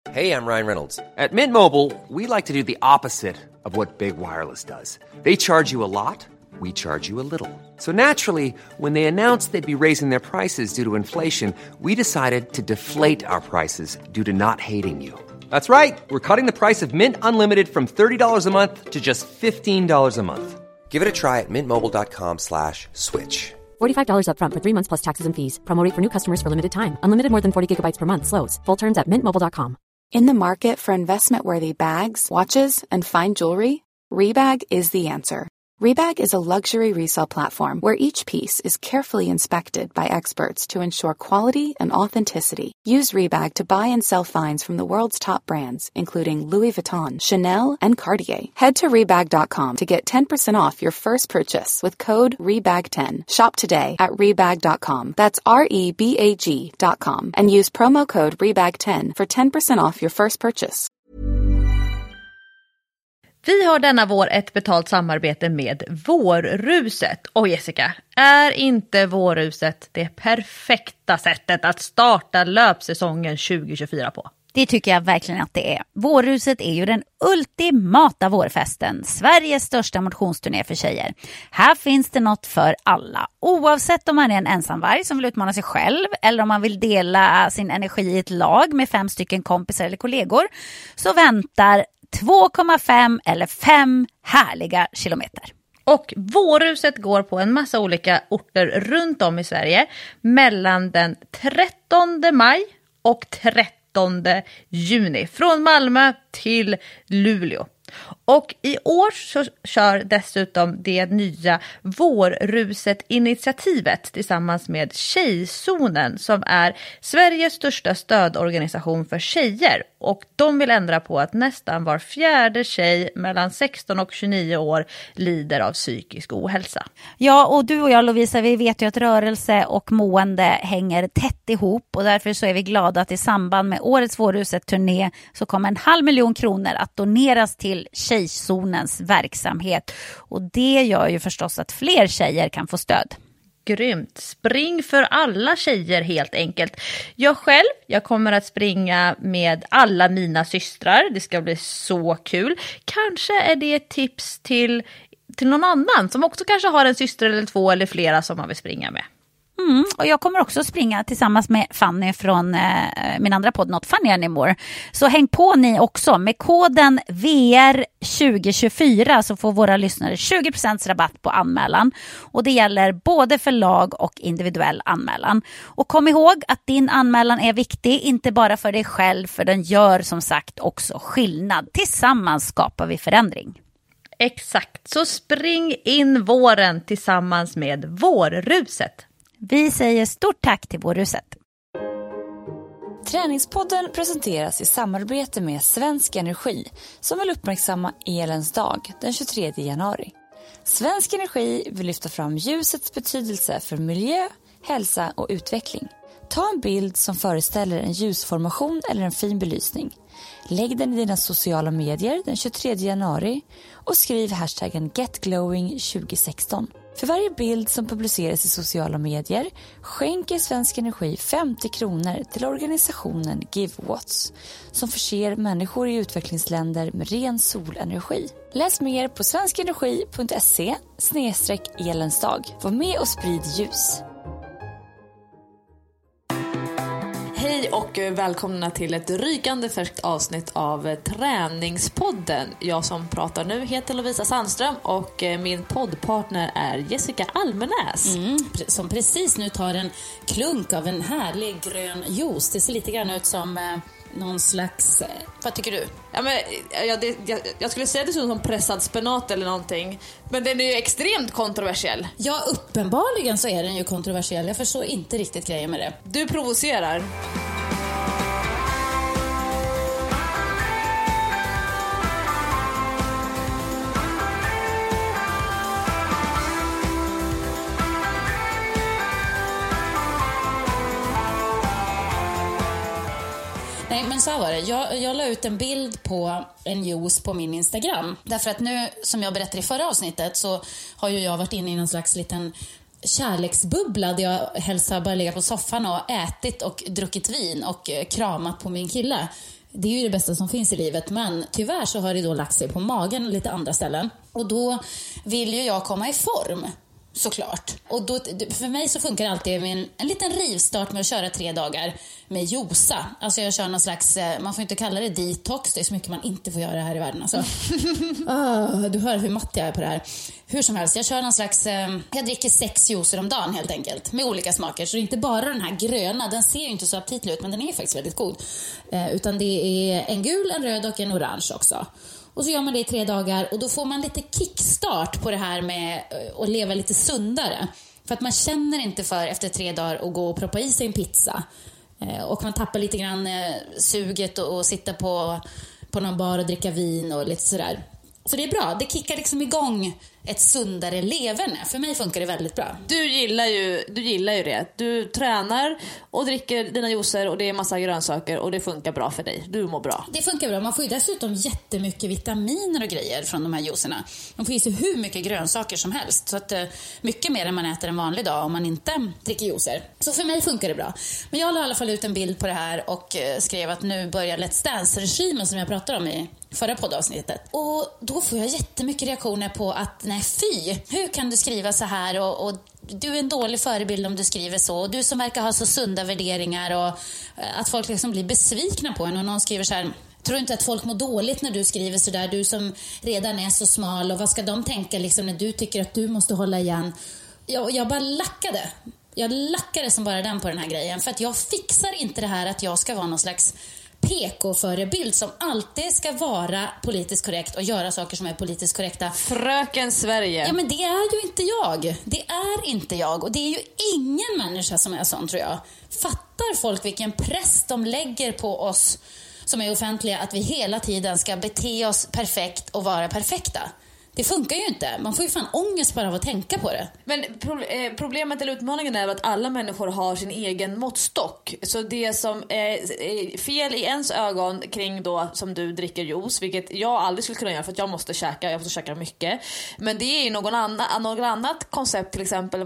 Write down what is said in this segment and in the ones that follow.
Hey, I'm Ryan Reynolds. At Mint Mobile, we like to do the opposite of what Big Wireless does. They charge you a lot, we charge you a little. So naturally, when they announced they'd be raising their prices due to inflation, we decided to deflate our prices due to not hating you. That's right. We're cutting the price of Mint Unlimited from $30 a month to just $15 a month. Give it a try at mintmobile.com/switch. $45 up front for 3 months plus taxes and fees. Promo rate for new customers for limited time. Unlimited more than 40 gigabytes per month. Slows full terms at mintmobile.com. In the market for investment-worthy bags, watches, and fine jewelry, Rebag is the answer. Rebag is a luxury resale platform where each piece is carefully inspected by experts to ensure quality and authenticity. Use Rebag to buy and sell finds from the world's top brands, including Louis Vuitton, Chanel, and Cartier. Head to Rebag.com to get 10% off your first purchase with code REBAG10. Shop today at Rebag.com. That's REBAG.com. And use promo code REBAG10 for 10% off your first purchase. Vi har denna vår ett betalt samarbete med Vårruset. Och Jessica, är inte Vårruset det perfekta sättet att starta löpsäsongen 2024 på? Det tycker jag verkligen att det är. Vårruset är ju den ultimata vårfesten. Sveriges största motionsturné för tjejer. Här finns det något för alla. Oavsett om man är en ensamvarg som vill utmana sig själv eller om man vill dela sin energi i ett lag med 5 stycken kompisar eller kollegor, så väntar 2,5 eller 5 härliga kilometer. Och Vårruset går på en massa olika orter runt om i Sverige mellan den 13 maj och 13 juni. Från Malmö till Luleå. Och i år så kör dessutom det nya Vårruset-initiativet tillsammans med Tjejzonen som är Sveriges största stödorganisation för tjejer. Och de vill ändra på att nästan var 4:e tjej mellan 16 och 29 år lider av psykisk ohälsa. Ja, och du och jag, Lovisa, vi vet ju att rörelse och mående hänger tätt ihop. Och därför så är vi glada att i samband med årets Vårruset-turné så kommer 500 000 kronor att doneras till Tjejzonens verksamhet. Och det gör ju förstås att fler tjejer kan få stöd. Grymt. Spring för alla tjejer helt enkelt. Jag kommer att springa med alla mina systrar. Det ska bli så kul. Kanske är det ett tips till någon annan som också kanske har en syster eller 2 eller flera som man vill springa med. Och jag kommer också springa tillsammans med Fanny från min andra podd Not Funny Anymore. Så häng på ni också. Med koden VR2024 så får våra lyssnare 20% rabatt på anmälan. Och det gäller både för lag och individuell anmälan. Och kom ihåg att din anmälan är viktig, inte bara för dig själv, för den gör som sagt också skillnad. Tillsammans skapar vi förändring. Exakt, så spring in våren tillsammans med Vårruset. Vi säger stort tack till Vårruset. Träningspodden presenteras i samarbete med Svensk Energi som vill uppmärksamma elens dag den 23 januari. Svensk Energi vill lyfta fram ljusets betydelse för miljö, hälsa och utveckling. Ta en bild som föreställer en ljusformation eller en fin belysning. Lägg den i dina sociala medier den 23 januari och skriv hashtaggen GetGlowing2016. För varje bild som publiceras i sociala medier skänker Svensk Energi 50 kronor till organisationen GiveWatts som förser människor i utvecklingsländer med ren solenergi. Läs mer på svenskenergi.se/elensdag. Var med och sprid ljus. Hej och välkomna till ett rykande färskt avsnitt av Träningspodden. Jag som pratar nu heter Lovisa Sandström och min poddpartner är Jessica Almenäs. Som precis nu tar en klunk av en härlig grön juice. Det ser lite grann ut som någon slags... Vad tycker du? Ja, men, jag skulle säga det som pressad spenat eller någonting. Men den är ju extremt kontroversiell. Ja, uppenbarligen så är den ju kontroversiell. Jag förstår inte riktigt grejen med det. Du provocerar. Nej, men så var det. Jag la ut en bild på en juice på min Instagram. Därför att nu, som jag berättade i förra avsnittet, så har ju jag varit inne i någon slags liten kärleksbubbla där jag helst har bara legat på soffan och ätit och druckit vin och kramat på min kille. Det är ju det bästa som finns i livet, men tyvärr så har det då lagt sig på magen och lite andra ställen. Och då vill ju jag komma i form, såklart. Och då, för mig så funkar det alltid med en liten rivstart med att köra 3 dagar med josa. Alltså jag kör någon slags, man får inte kalla det detox, det är så mycket man inte får göra här i världen. Alltså. Du hör hur matt jag är på det här. Hur som helst, jag kör någon slags, jag dricker 6 juicer om dagen helt enkelt. Med olika smaker, så det är inte bara den här gröna, den ser ju inte så aptitlig ut, men den är faktiskt väldigt god. Utan det är en gul, en röd och en orange också. Och så gör man det i 3 dagar och då får man lite kickstart på det här med att leva lite sundare. För att man känner inte för efter 3 dagar att gå och proppa i sig en pizza. Och man tappar lite grann suget och sitta på någon bar och dricka vin och lite sådär. Så det är bra, det kickar liksom igång ett sundare leverne. För mig funkar det väldigt bra. Du gillar ju det. Du tränar och dricker dina juicer och det är massa grönsaker och det funkar bra för dig. Du mår bra. Det funkar bra. Man får ju dessutom jättemycket vitaminer och grejer från de här juicerna. Man får ju så hur mycket grönsaker som helst. Så att mycket mer än man äter en vanlig dag om man inte dricker juicer. Så för mig funkar det bra. Men jag la i alla fall ut en bild på det här och skrev att nu börjar Let's Dance-regimen som jag pratade om i förra poddavsnittet. Och då får jag jättemycket reaktioner på att nej fy, hur kan du skriva så här och du är en dålig förebild om du skriver så. Och du som verkar ha så sunda värderingar och att folk liksom blir besvikna på en. Och någon skriver så här, tror du inte att folk mår dåligt när du skriver så där? Du som redan är så smal och vad ska de tänka liksom när du tycker att du måste hålla igen? Jag bara lackade. Jag lackade som bara den på den här grejen. För att jag fixar inte det här att jag ska vara någon slags PK-förebild som alltid ska vara politiskt korrekt och göra saker som är politiskt korrekta. Fröken Sverige. Ja, men det är ju inte jag. Det är inte jag. Och det är ju ingen människa som är sån, tror jag. Fattar folk vilken press de lägger på oss som är offentliga att vi hela tiden ska bete oss perfekt och vara perfekta? Det funkar ju inte. Man får ju fan ångest bara av att tänka på det. Men problemet eller utmaningen är att alla människor har sin egen måttstock. Så det som är fel i ens ögon kring då som du dricker juice, vilket jag aldrig skulle kunna göra för att jag måste käka mycket. Men det är ju något annat koncept, till exempel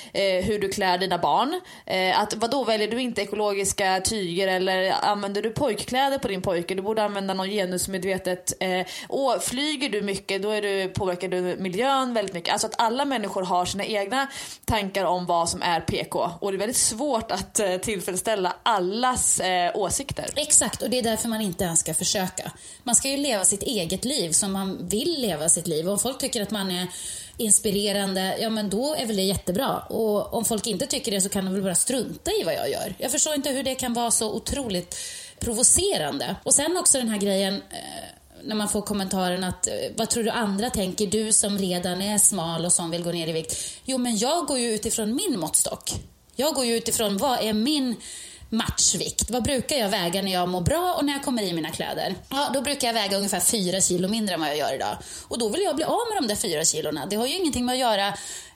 hur du klär dina barn. Att vadå, väljer du inte ekologiska tyger eller använder du pojkkläder på din pojke? Du borde använda någon genusmedvetet. Och flyger du mycket, då påverkar du miljön väldigt mycket. Alltså att alla människor har sina egna tankar om vad som är PK. Och det är väldigt svårt att tillfredsställa allas åsikter. Exakt, och det är därför man inte ens ska försöka. Man ska ju leva sitt eget liv som man vill leva sitt liv. Och om folk tycker att man är inspirerande, ja men då är väl det jättebra. Och om folk inte tycker det så kan de väl bara strunta i vad jag gör. Jag förstår inte hur det kan vara så otroligt provocerande. Och sen också den här grejen när man får kommentaren att vad tror du andra tänker, du som redan är smal och som vill gå ner i vikt. Jo, men jag går ju utifrån min måttstock. Jag går ju utifrån vad är min matchvikt. Vad brukar jag väga när jag mår bra och när jag kommer i mina kläder? Ja, då brukar jag väga ungefär 4 kilo mindre än vad jag gör idag. Och då vill jag bli av med de där 4 kilorna. Det har ju ingenting med att göra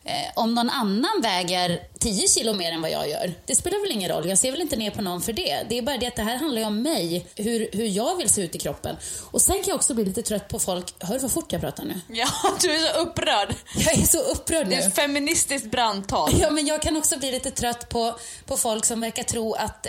om någon annan väger 10 kilo mer än vad jag gör. Det spelar väl ingen roll. Jag ser väl inte ner på någon för det. Det är bara det att det här handlar ju om mig. Hur jag vill se ut i kroppen. Och sen kan jag också bli lite trött på folk. Hör du vad fort jag pratar nu? Ja, du är så upprörd. Jag är så upprörd nu. Det är ett feministiskt brandtal. Ja, men jag kan också bli lite trött på folk som verkar tro att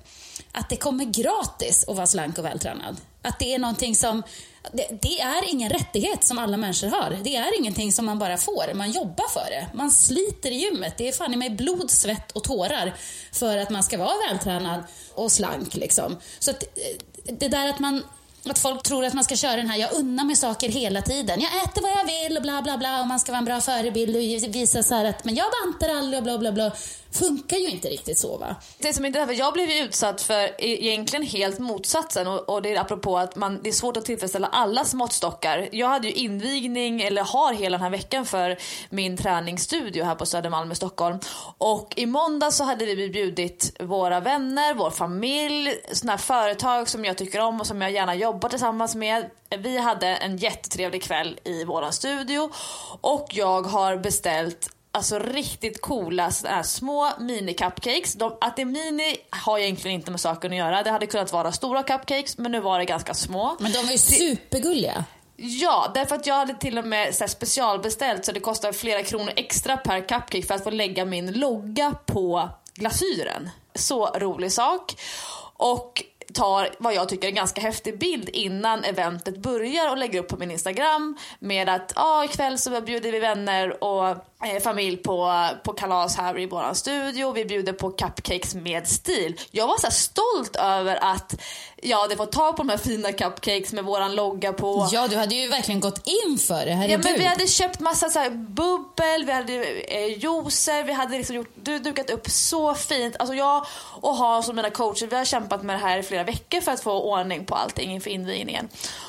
det kommer gratis att vara slank och vältränad. Att det är någonting som... Det är ingen rättighet som alla människor har. Det är ingenting som man bara får. Man jobbar för det. Man sliter i gymmet. Det är fan i mig blod, svett och tårar för att man ska vara vältränad och slank liksom. Så att det där att folk tror att man ska köra den här, jag unnar mig saker hela tiden. Jag äter vad jag vill och bla bla bla och man ska vara en bra förebild och visa så här att men jag bantar aldrig och bla bla bla. Funkar ju inte riktigt så, va? Det som inte är, jag blev ju utsatt för egentligen helt motsatsen och det är apropå att det är svårt att tillfredsställa allas måttstockar. Jag hade ju invigning eller har hela den här veckan för min träningsstudio här på Södermalm i Stockholm. Och i måndag så hade vi bjudit våra vänner, vår familj, såna här företag som jag tycker om och som jag gärna jobbar tillsammans med. Vi hade en jättetrevlig kväll i våran studio och jag har beställt alltså riktigt coola små mini-cupcakes. Att det är mini har egentligen inte med saken att göra. Det hade kunnat vara stora cupcakes, men nu var det ganska små. Men de är ju supergulliga. Ja, därför att jag hade till och med så här specialbeställt så det kostar flera kronor extra per cupcake för att få lägga min logga på glasyren. Så rolig sak. Och tar vad jag tycker är en ganska häftig bild innan eventet börjar och lägger upp på min Instagram med att ikväll så bjuder vi vänner och familj på kalas här i våran studio. Vi bjuder på cupcakes med stil. Jag var så här stolt över att jag hade fått tag på de här fina cupcakes med våran logga på. Ja, du hade ju verkligen gått in för det. Ja, men vi hade köpt massa så här bubbel, vi hade juicer, vi hade liksom dukat upp så fint. Alltså jag och Hans som mina coacher, vi har kämpat med det här i flera veckor för att få ordning på allting inför invigningen.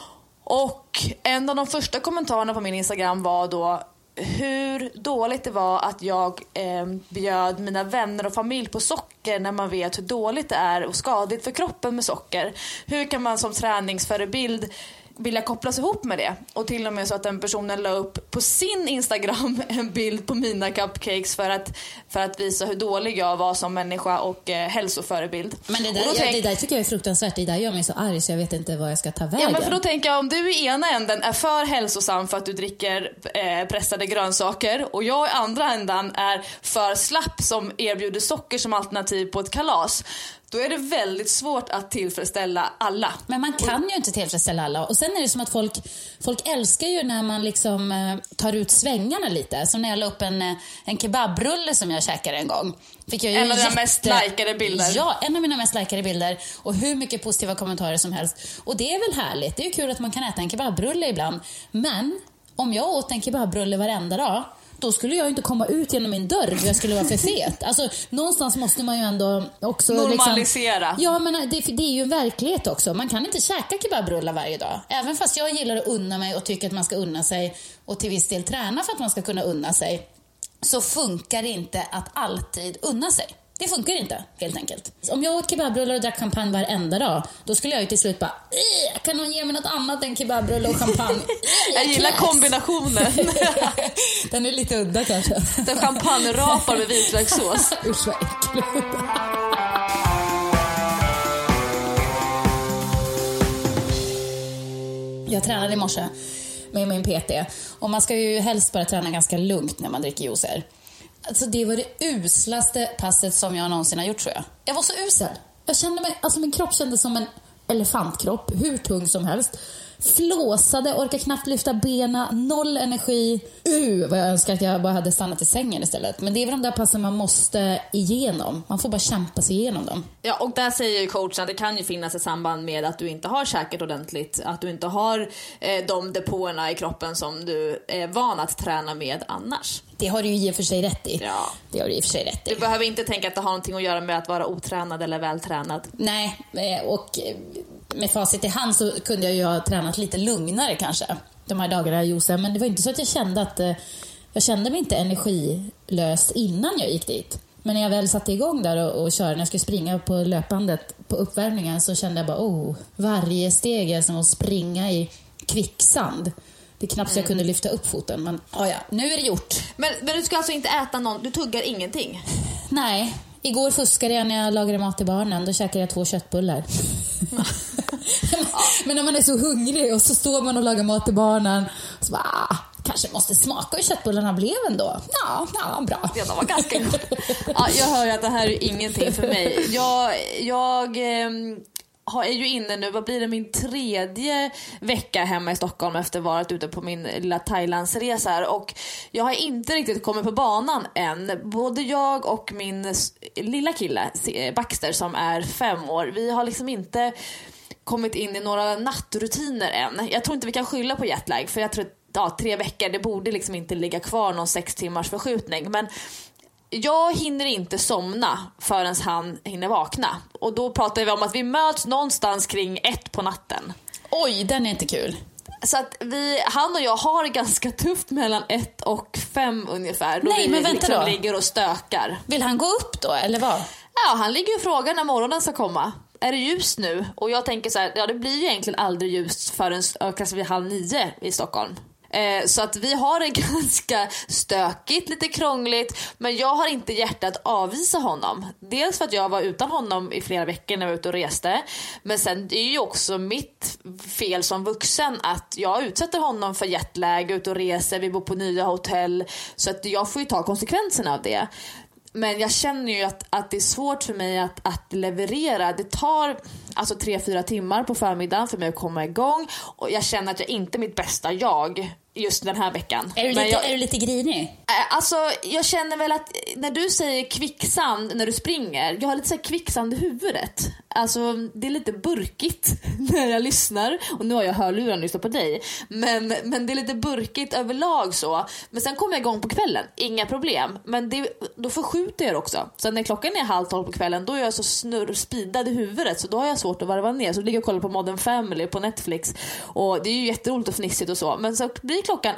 Och en av de första kommentarerna på min Instagram var då hur dåligt det var att jag bjöd mina vänner och familj på socker när man vet hur dåligt det är och skadligt för kroppen med socker. Hur kan man som träningsförebild vilja kopplas ihop med det? Och till och med så att den personen la upp på sin Instagram en bild på mina cupcakes för att visa hur dålig jag var som människa och hälsoförebild. Men det där tycker jag är fruktansvärt. Det där gör mig så arg så jag vet inte vad jag ska ta vägen. Ja, men för då tänker jag, om du i ena änden är för hälsosam för att du dricker pressade grönsaker och jag i andra änden är för slapp som erbjuder socker som alternativ på ett kalas, då är det väldigt svårt att tillfredsställa alla. Men man kan ju inte tillfredsställa alla. Och sen är det som att folk älskar ju när man liksom tar ut svängarna lite. Som när jag la upp en kebabrulle som jag käkade en gång. Fick jag ju en av dina mest likade bilder. Ja, en av mina mest likade bilder. Och hur mycket positiva kommentarer som helst. Och det är väl härligt. Det är ju kul att man kan äta en kebabrulle ibland. Men om jag åt en kebabrulle varenda dag, då skulle jag inte komma ut genom min dörr för jag skulle vara för fet. Alltså, någonstans måste man ju ändå också normalisera. Liksom, ja, men det är ju en verklighet också. Man kan inte käka kebabrullar varje dag. Även fast jag gillar att unna mig och tycker att man ska unna sig och till viss del träna för att man ska kunna unna sig, så funkar det inte att alltid unna sig. Det funkar inte, helt enkelt. Om jag åt kebabrullar och drack champagne varenda dag, då skulle jag ju till slut bara, kan någon ge mig något annat än kebabrulle och champagne? Jag gillar kombinationen. Den är lite udda kanske. Den champagne-rapar med vitlökssås. Usch, vad äckligt. Jag tränade i morse med min PT. Och man ska ju helst bara träna ganska lugnt när man dricker juicer. Alltså det var det uslaste passet som jag någonsin har gjort, tror jag. Jag var så usel. Jag kände mig, alltså min kropp kändes som en elefantkropp, hur tung som helst. Flåsade, orkade knappt lyfta benen, noll energi. Vad jag önskar att jag bara hade stannat i sängen istället. Men det är väl de där passen man måste igenom. Man får bara kämpa sig igenom dem. Ja, och där säger ju coachen att det kan ju finnas ett samband med att du inte har käkat ordentligt. Att du inte har de depåerna i kroppen som du är van att träna med annars. Det har du ju i och för sig rätt i. Ja. Det har du i och för sig rätt i. Du behöver inte tänka att det har någonting att göra med att vara otränad eller vältränad. Nej, och med facit i hand så kunde jag ju ha tränat lite lugnare kanske de här dagarna i Josef. Men det var inte så att jag kände att jag kände mig inte energilös innan jag gick dit. Men när jag väl satte igång där och körde, när jag skulle springa på löpbandet på uppvärmningen, så kände jag bara, varje steg är som att springa i kvicksand. Det är knappt så jag kunde lyfta upp foten. Men ja, nu är det gjort. Men du ska alltså inte äta någon, du tuggar ingenting? Nej, igår fuskade jag när jag lagade mat till barnen. Då käkade jag 2 köttbullar. Men när man är så hungrig och så står man och lagar mat till barnen, så bara, kanske måste smaka hur köttbullarna blev ändå. Ja, bra. Ja, de var ganska gott. Ja, jag hör ju att det här är ingenting för mig. Jag är ju inne nu, vad blir det, min 3:e vecka hemma i Stockholm efter att ha varit ute på min lilla Thailandsresa här. Och jag har inte riktigt kommit på banan än. Både jag och min lilla kille Baxter som är 5 år, vi har liksom inte kommit in i några nattrutiner än. Jag tror inte vi kan skylla på jetlag, för jag tror att 3 veckor, det borde liksom inte ligga kvar någon 6 timmars förskjutning. Men jag hinner inte somna förrän han hinner vakna. Och då pratar vi om att vi möts någonstans kring 1 på natten. Oj, den är inte kul. Så att han och jag har ganska tufft mellan 1 och 5 ungefär. Nej, men vänta liksom då. Ligger och stökar. Vill han gå upp då, eller vad? Ja, han ligger och frågar när morgonen ska komma. Är det ljust nu? Och jag tänker så här, ja, det blir ju egentligen aldrig ljust förrän kanske vid 8:30 i Stockholm. Så att vi har det ganska stökigt, lite krångligt. Men jag har inte hjärtat att avvisa honom. Dels för att jag var utan honom i flera veckor när jag var ute och reste. Men sen är ju också mitt fel som vuxen att jag utsätter honom för jetlag, ut och reser, vi bor på nya hotell. Så att jag får ju ta konsekvenserna av det. Men jag känner ju att det är svårt för mig att leverera. Det tar alltså 3-4 timmar på förmiddagen för mig att komma igång. Och jag känner att jag inte är mitt bästa jag just den här veckan. Är du lite grinig? Alltså jag känner väl att när du säger kvicksand när du springer, jag har lite så här kvicksand i huvudet. Alltså det är lite burkigt när jag lyssnar. Och nu har jag hörlurar och lyssnar på dig. Men det är lite burkigt överlag så. Men sen kommer jag igång på kvällen, inga problem. Men då förskjuter jag också. Så när klockan är 11:30 på kvällen, då är jag så speedad i huvudet. Så då har jag svårt att varva ner. Så ligger jag och kollar på Modern Family på Netflix. Och det är ju jätteroligt och fnissigt och så. Men så blir klockan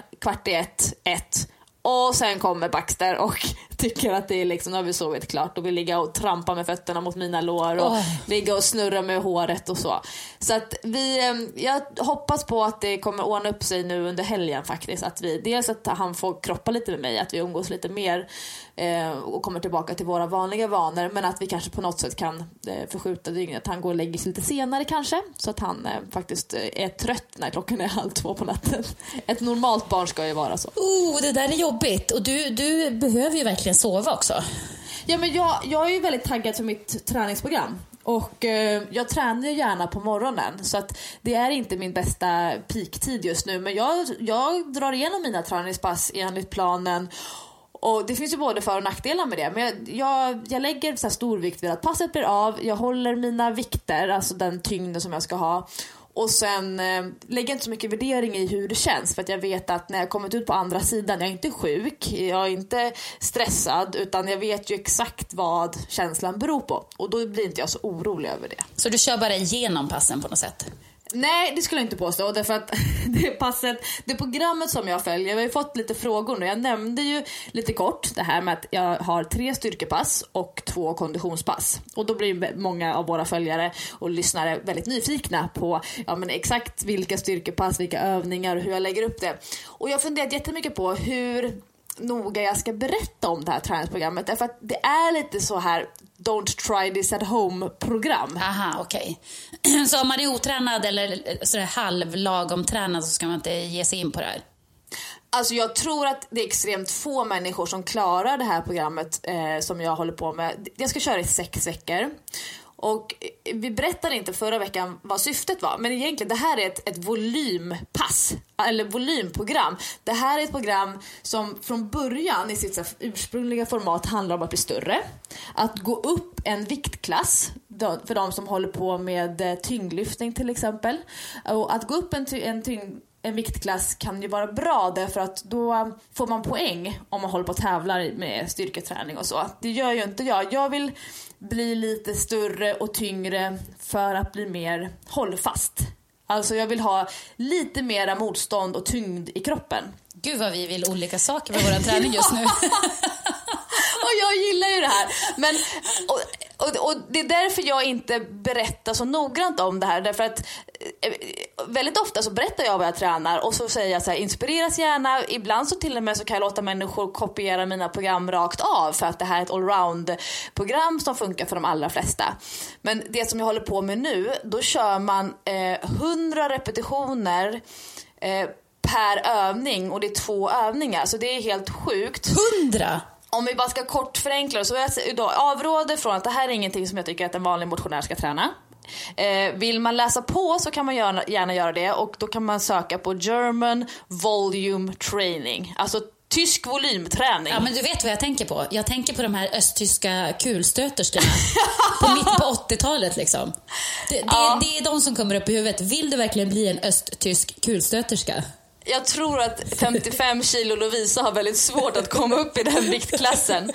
12:45 och sen kommer Baxter och tycker att det är liksom, nu har vi sovit klart och vill ligga och trampa med fötterna mot mina lår och ligga och snurra med håret och så. Så att jag hoppas på att det kommer ordna upp sig nu under helgen faktiskt. Att dels att han får kroppa lite med mig, att vi umgås lite mer och kommer tillbaka till våra vanliga vanor. Men att vi kanske på något sätt kan förskjuta dygnet. Att han går och lägger sig lite senare kanske. Så att han faktiskt är trött när klockan är 1:30 på natten. Ett normalt barn ska ju vara så. Det där är jobbigt. Och du behöver ju verkligen sova också. Ja, men jag är ju väldigt taggad för mitt träningsprogram. Och jag tränar gärna på morgonen. Så att det är inte min bästa peaktid just nu. Men jag drar igenom mina träningspass enligt planen. Och det finns ju både för- och nackdelar med det. Men jag lägger så här stor vikt vid att passet blir av. Jag håller mina vikter, alltså den tyngden som jag ska ha. Och sen lägger jag inte så mycket värdering i hur det känns. För att jag vet att när jag kommit ut på andra sidan, jag är inte sjuk, jag är inte stressad. Utan jag vet ju exakt vad känslan beror på. Och då blir inte jag så orolig över det. Så du kör bara igenom passen på något sätt? Nej, det skulle jag inte påstå. Därför att det programmet som jag följer, jag har ju fått lite frågor nu. Jag nämnde ju lite kort det här med att jag har 3 styrkepass och 2 konditionspass. Och då blir många av våra följare och lyssnare väldigt nyfikna på men exakt vilka styrkepass, vilka övningar och hur jag lägger upp det. Och jag har funderat jättemycket på hur noga jag ska berätta om det här träningsprogrammet. Därför att det är lite så här don't try this at home-program. Aha, okej. Så om man är otränad eller sådär halvlagom tränad så ska man inte ge sig in på det här? Alltså jag tror att det är extremt få människor som klarar det här programmet som jag håller på med. Jag ska köra i 6 veckor. Och vi berättade inte förra veckan vad syftet var. Men egentligen det här är ett volympass. Eller volymprogram. Det här är ett program som från början i sitt ursprungliga format handlar om att bli större. Att gå upp en viktklass. För de som håller på med tyngdlyftning till exempel. Och att gå upp en viktklass kan ju vara bra därför att då får man poäng om man håller på att tävla med styrketräning och så. Det gör ju inte jag. Jag vill bli lite större och tyngre för att bli mer hållfast. Alltså jag vill ha lite mera motstånd och tyngd i kroppen. Gud vad vi vill olika saker med vår träning just nu. Och jag gillar ju det här. Men, och det är därför jag inte berättar så noggrant om det här. Därför att väldigt ofta så berättar jag vad jag tränar. Och så säger jag så här, inspireras gärna. Ibland så till och med så kan jag låta människor kopiera mina program rakt av. För att det här är ett allround-program som funkar för de allra flesta. Men det som jag håller på med nu, då kör man 100 repetitioner per övning. Och det är 2 övningar. Så det är helt sjukt. 100? Om vi bara ska kort förenkla så jag då avråder från att det här är ingenting som jag tycker att en vanlig motionär ska träna. Vill man läsa på så kan man gärna göra det. Och då kan man söka på German Volume Training. Alltså tysk volymträning. Ja, men du vet vad jag tänker på. Jag tänker på de här östtyska kulstöterskorna på 80-talet liksom. Det är de som kommer upp i huvudet. Vill du verkligen bli en östtysk kulstöterska? Jag tror att 55 kilo Lovisa har väldigt svårt att komma upp i den viktklassen.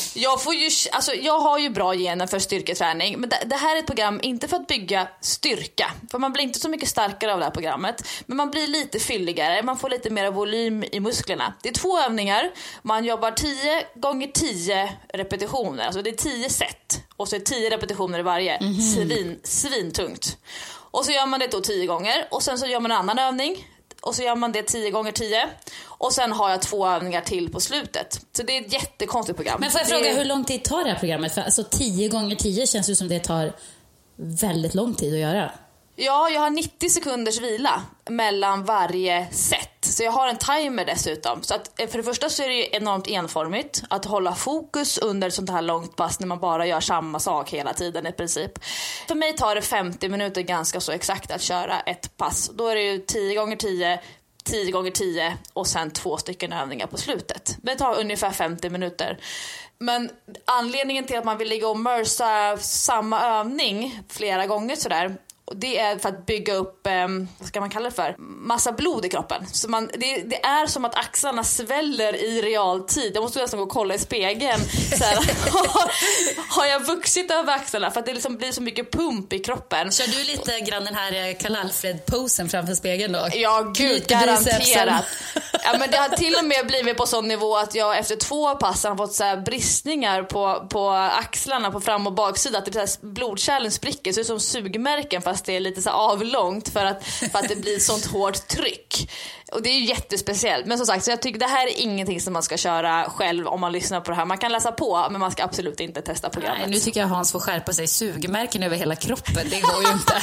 Jag har ju bra gener för styrketräning. Men det här är ett program inte för att bygga styrka. För man blir inte så mycket starkare av det här programmet. Men man blir lite fylligare. Man får lite mer volym i musklerna. Det är 2 övningar. Man jobbar 10 gånger 10 repetitioner. Alltså det är 10 set. Och så är det 10 repetitioner i varje. Svintungt. Och så gör man det då 10 gånger. Och sen så gör man en annan övning. Och så gör man det 10 gånger 10. Och sen har jag 2 övningar till på slutet. Så det är ett jättekonstigt program. Men får jag fråga, hur lång tid tar det här programmet? För alltså 10 gånger 10 känns ju som det tar väldigt lång tid att göra. Ja, jag har 90 sekunders vila mellan varje set. Så jag har en timer dessutom. Så att för det första så är det enormt enformigt att hålla fokus under ett sånt här långt pass när man bara gör samma sak hela tiden i princip. För mig tar det 50 minuter ganska så exakt att köra ett pass. Då är det ju 10x10, 10x10 och sen 2 stycken övningar på slutet. Det tar ungefär 50 minuter. Men anledningen till att man vill ligga och mörsa samma övning flera gånger sådär, det är för att bygga upp, vad ska man kalla det för, massa blod i kroppen. Så det är som att axlarna sväller i realtid. Jag måste nästan gå och kolla i spegeln. Så här, har jag vuxit över axlarna? För att det liksom blir så mycket pump i kroppen. Kör du lite grann den här Karl-Alfred-posen framför spegeln då? Ja, gud, garanterat. Ja, men det har till och med blivit på sån nivå att jag efter 2 pass har fått så här bristningar på axlarna på fram- och baksida. Att det blodkärlen spricker, så det är som sugmärken fast det är lite så avlångt för att det blir sånt hårt tryck. Och det är ju jättespeciellt. Men som sagt, så jag tycker det här är ingenting som man ska köra själv om man lyssnar på det här. Man kan läsa på, men man ska absolut inte testa programmet. Nej, nu tycker jag Hans får skärpa sig. Sugmärken över hela kroppen, det går ju inte.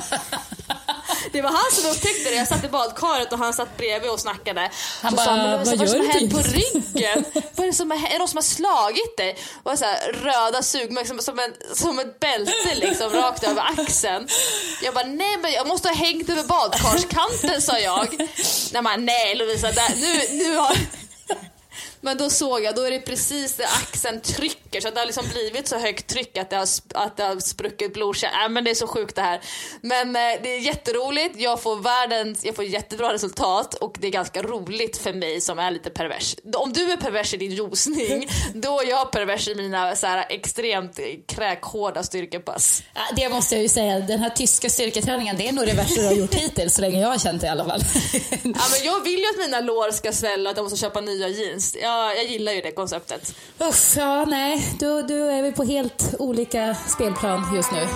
Det var han som upptäckte det. Jag satt i badkaret och han satt bredvid och snackade. Han så bara, sa han, vad gör som har du? hänt på ryggen? Vad är det som är någon som har slagit dig? Och så här, röda sugmärken som ett bälte liksom, rakt över axeln. Jag bara, nej men jag måste ha hängt över badkarskanten, sa jag. Nej Lovisa, nu har... Men då såg jag, då är det precis där axeln trycker. Så att det har liksom blivit så högt tryck att det har spruckit blodkärl. Men det är så sjukt det här. Men det är jätteroligt. Jag får jättebra resultat. Och det är ganska roligt för mig som är lite pervers. Om du är pervers i din rosning, då är jag pervers i mina så här extremt kräkhårda styrkepass. Ja, det måste jag ju säga. Den här tyska styrketräningen, det är nog det värsta du har gjort hittills, så länge jag har känt det i alla fall. Ja, men jag vill ju att mina lår ska svälla, att jag måste köpa nya jeans. Jag gillar ju det konceptet. Uff, ja, nej. Då är vi på helt olika spelplan just nu.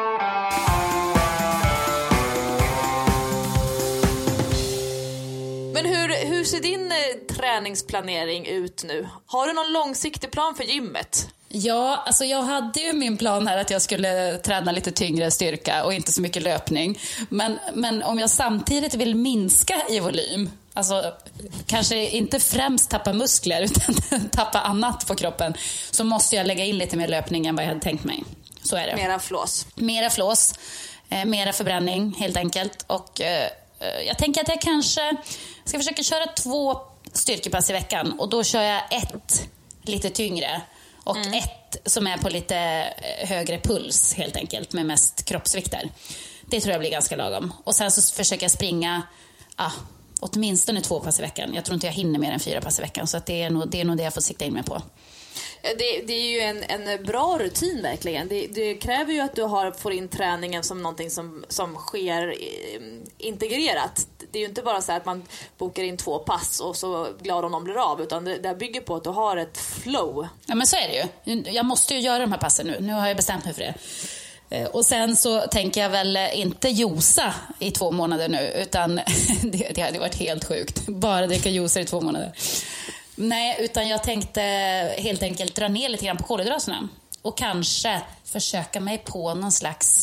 Men hur ser din träningsplanering ut nu? Har du någon långsiktig plan för gymmet? Ja, alltså jag hade ju min plan här att jag skulle träna lite tyngre styrka och inte så mycket löpning. Men om jag samtidigt vill minska i volym, alltså kanske inte främst tappa muskler utan tappa annat på kroppen, så måste jag lägga in lite mer löpning än vad jag hade tänkt mig. Så är det. Mera flås, mera förbränning helt enkelt. Och jag tänker att jag kanske ska försöka köra 2 styrkepass i veckan. Och då kör jag 1 lite tyngre och 1 som är på lite högre puls helt enkelt, med mest kroppsvikter. Det tror jag blir ganska lagom. Och sen så försöker jag springa åtminstone 2 pass i veckan. Jag tror inte jag hinner mer än 4 pass i veckan. Så att det är nog det jag får sikta in mig på. Det är ju en bra rutin verkligen. Det kräver ju att du får in träningen som någonting som sker integrerat. Det är ju inte bara så att man bokar in 2 pass och så glad om de blir av, utan det bygger på att du har ett flow. Ja, men så är det ju. Jag måste ju göra de här passen nu. Nu har jag bestämt mig för det. Och sen så tänker jag väl inte josa i 2 månader nu, utan det hade varit helt sjukt. Bara dricka juicer i 2 månader. Nej, utan jag tänkte helt enkelt dra ner lite grann på kolhydraterna. Och kanske försöka mig på någon slags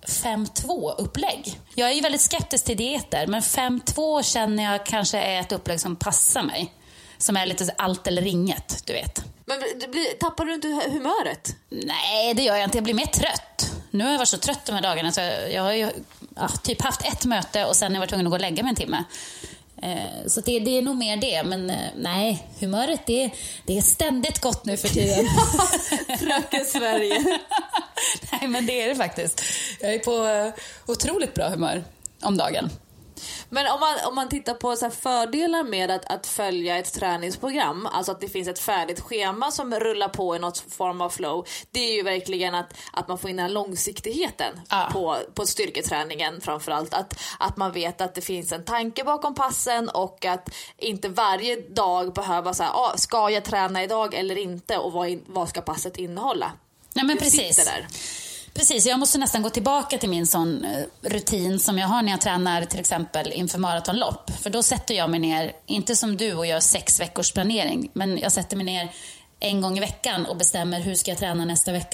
5-2-upplägg. Jag är ju väldigt skeptisk till dieter, men 5-2 känner jag kanske är ett upplägg som passar mig. Som är lite allt eller inget, du vet. Men tappar du inte humöret? Nej, det gör jag inte. Jag blir mer trött. Nu har jag varit så trött de här dagarna, så jag har ju typ haft 1 möte och sen har jag varit tvungen att gå och lägga mig en timme. Så det är nog mer det. Men nej, humöret det är ständigt gott nu för tiden. Fröken Sverige. Nej, men det är det faktiskt. Jag är på otroligt bra humör om dagen. Men om man tittar på så här fördelar med att följa ett träningsprogram, alltså att det finns ett färdigt schema som rullar på i något form av flow, det är ju verkligen att man får in den här långsiktigheten på styrketräningen framförallt. Att man vet att det finns en tanke bakom passen och att inte varje dag behöva så här, ska jag träna idag eller inte, och vad ska passet innehålla? Nej, men precis. Precis, jag måste nästan gå tillbaka till min sån rutin som jag har när jag tränar till exempel inför maratonlopp. För då sätter jag mig ner, inte som du och gör 6 veckors planering, men jag sätter mig ner en gång i veckan och bestämmer hur ska jag träna nästa vecka.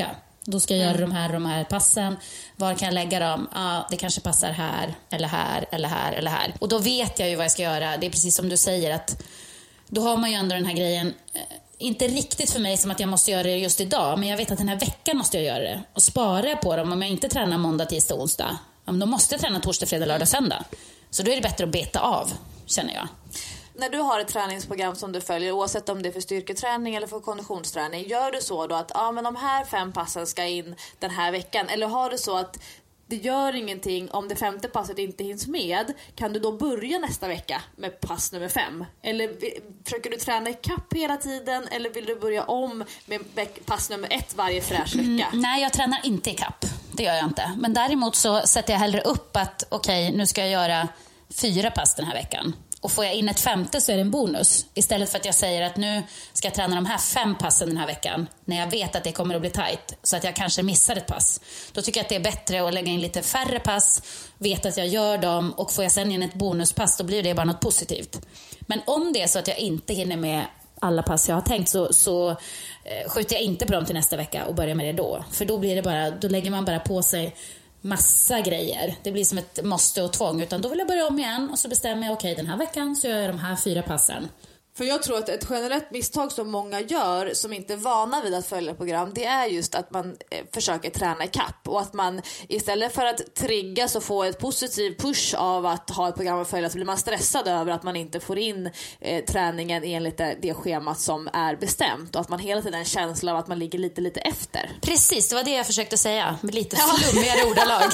Då ska jag göra de här passen. Var kan jag lägga dem? Det kanske passar här, eller här, eller här, eller här. Och då vet jag ju vad jag ska göra. Det är precis som du säger, att då har man ju ändå den här grejen, inte riktigt för mig som att jag måste göra det just idag, men jag vet att den här veckan måste jag göra det. Och sparar jag på dem, om jag inte tränar måndag, tisdag, onsdag, då måste jag träna torsdag, fredag, lördag, söndag. Så då är det bättre att beta av, känner jag. När du har ett träningsprogram som du följer, oavsett om det är för styrketräning eller för konditionsträning, gör du så då att men de här 5 passen ska in den här veckan? Eller har du så att det gör ingenting om det 5:e passet inte hinns med? Kan du då börja nästa vecka med pass nummer 5? Eller försöker du träna i kapp hela tiden? Eller vill du börja om med pass nummer 1 varje fräsch vecka? Nej, jag tränar inte i kapp. Det gör jag inte. Men däremot så sätter jag hellre upp att okej, nu ska jag göra 4 pass den här veckan. Och får jag in ett 5:e så är det en bonus. Istället för att jag säger att nu ska jag träna de här 5 passen den här veckan, när jag vet att det kommer att bli tight, så att jag kanske missar ett pass. Då tycker jag att det är bättre att lägga in lite färre pass, veta att jag gör dem, och får jag sen in ett bonuspass, då blir det bara något positivt. Men om det är så att jag inte hinner med alla pass jag har tänkt, så skjuter jag inte på dem till nästa vecka och börjar med det då. För då blir det bara, då lägger man bara på sig massa grejer. Det blir som ett måste och tvång. Utan då vill jag börja om igen och så bestämmer jag, okej, den här veckan så gör jag de här 4 passen. För jag tror att ett generellt misstag som många gör som inte är vana vid att följa program, det är just att man försöker träna i kapp. Och att man istället för att triggas och få ett positiv push av att ha ett program att följa, så blir man stressad över att man inte får in träningen enligt det schemat som är bestämt. Och att man hela tiden har en känsla av att man ligger lite efter. Precis, det var det jag försökte säga. Med lite flummigare ordalag.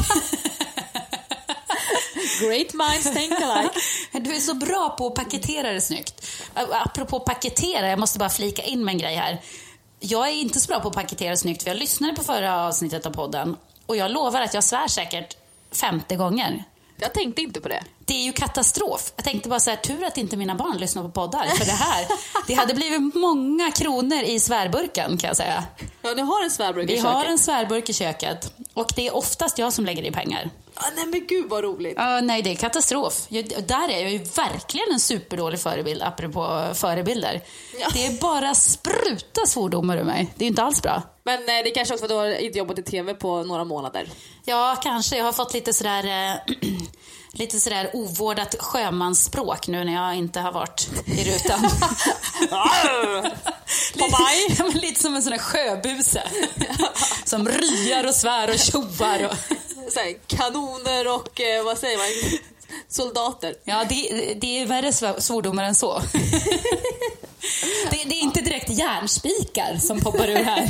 Great minds think alike. Du är så bra på att paketera det snyggt. Apropå paketera, jag måste bara flika in med en grej här. Jag är inte så bra på att paketera snyggt, för jag lyssnade på förra avsnittet av podden. Och jag lovar att jag svär säkert 50 gånger. Jag tänkte inte på det. Det är ju katastrof. Jag tänkte bara så här, tur att inte mina barn lyssnar på poddar. För det hade blivit många kronor i svärburken, kan jag säga. Ja, ni har en svärburk i köket. Vi har en svärburk i köket. Och det är oftast jag som lägger i pengar. Nej men gud vad roligt. Nej, det är katastrof. Där är jag ju verkligen en superdålig förebild, apropå förebilder. Ja. Det är bara spruta svordomar ur mig. Det är inte alls bra. Men det kanske också för att du har inte jobbat i tv på några månader. Ja, kanske. Jag har fått lite sådär ovårdat sjömansspråk nu när jag inte har varit i rutan. Lite som en sån där sjöbuse som ryar och svär och tjoar och... kanoner och vad säger man? Soldater. Ja, det är värre svordomar än så. Det är inte direkt järnspikar som poppar ur här.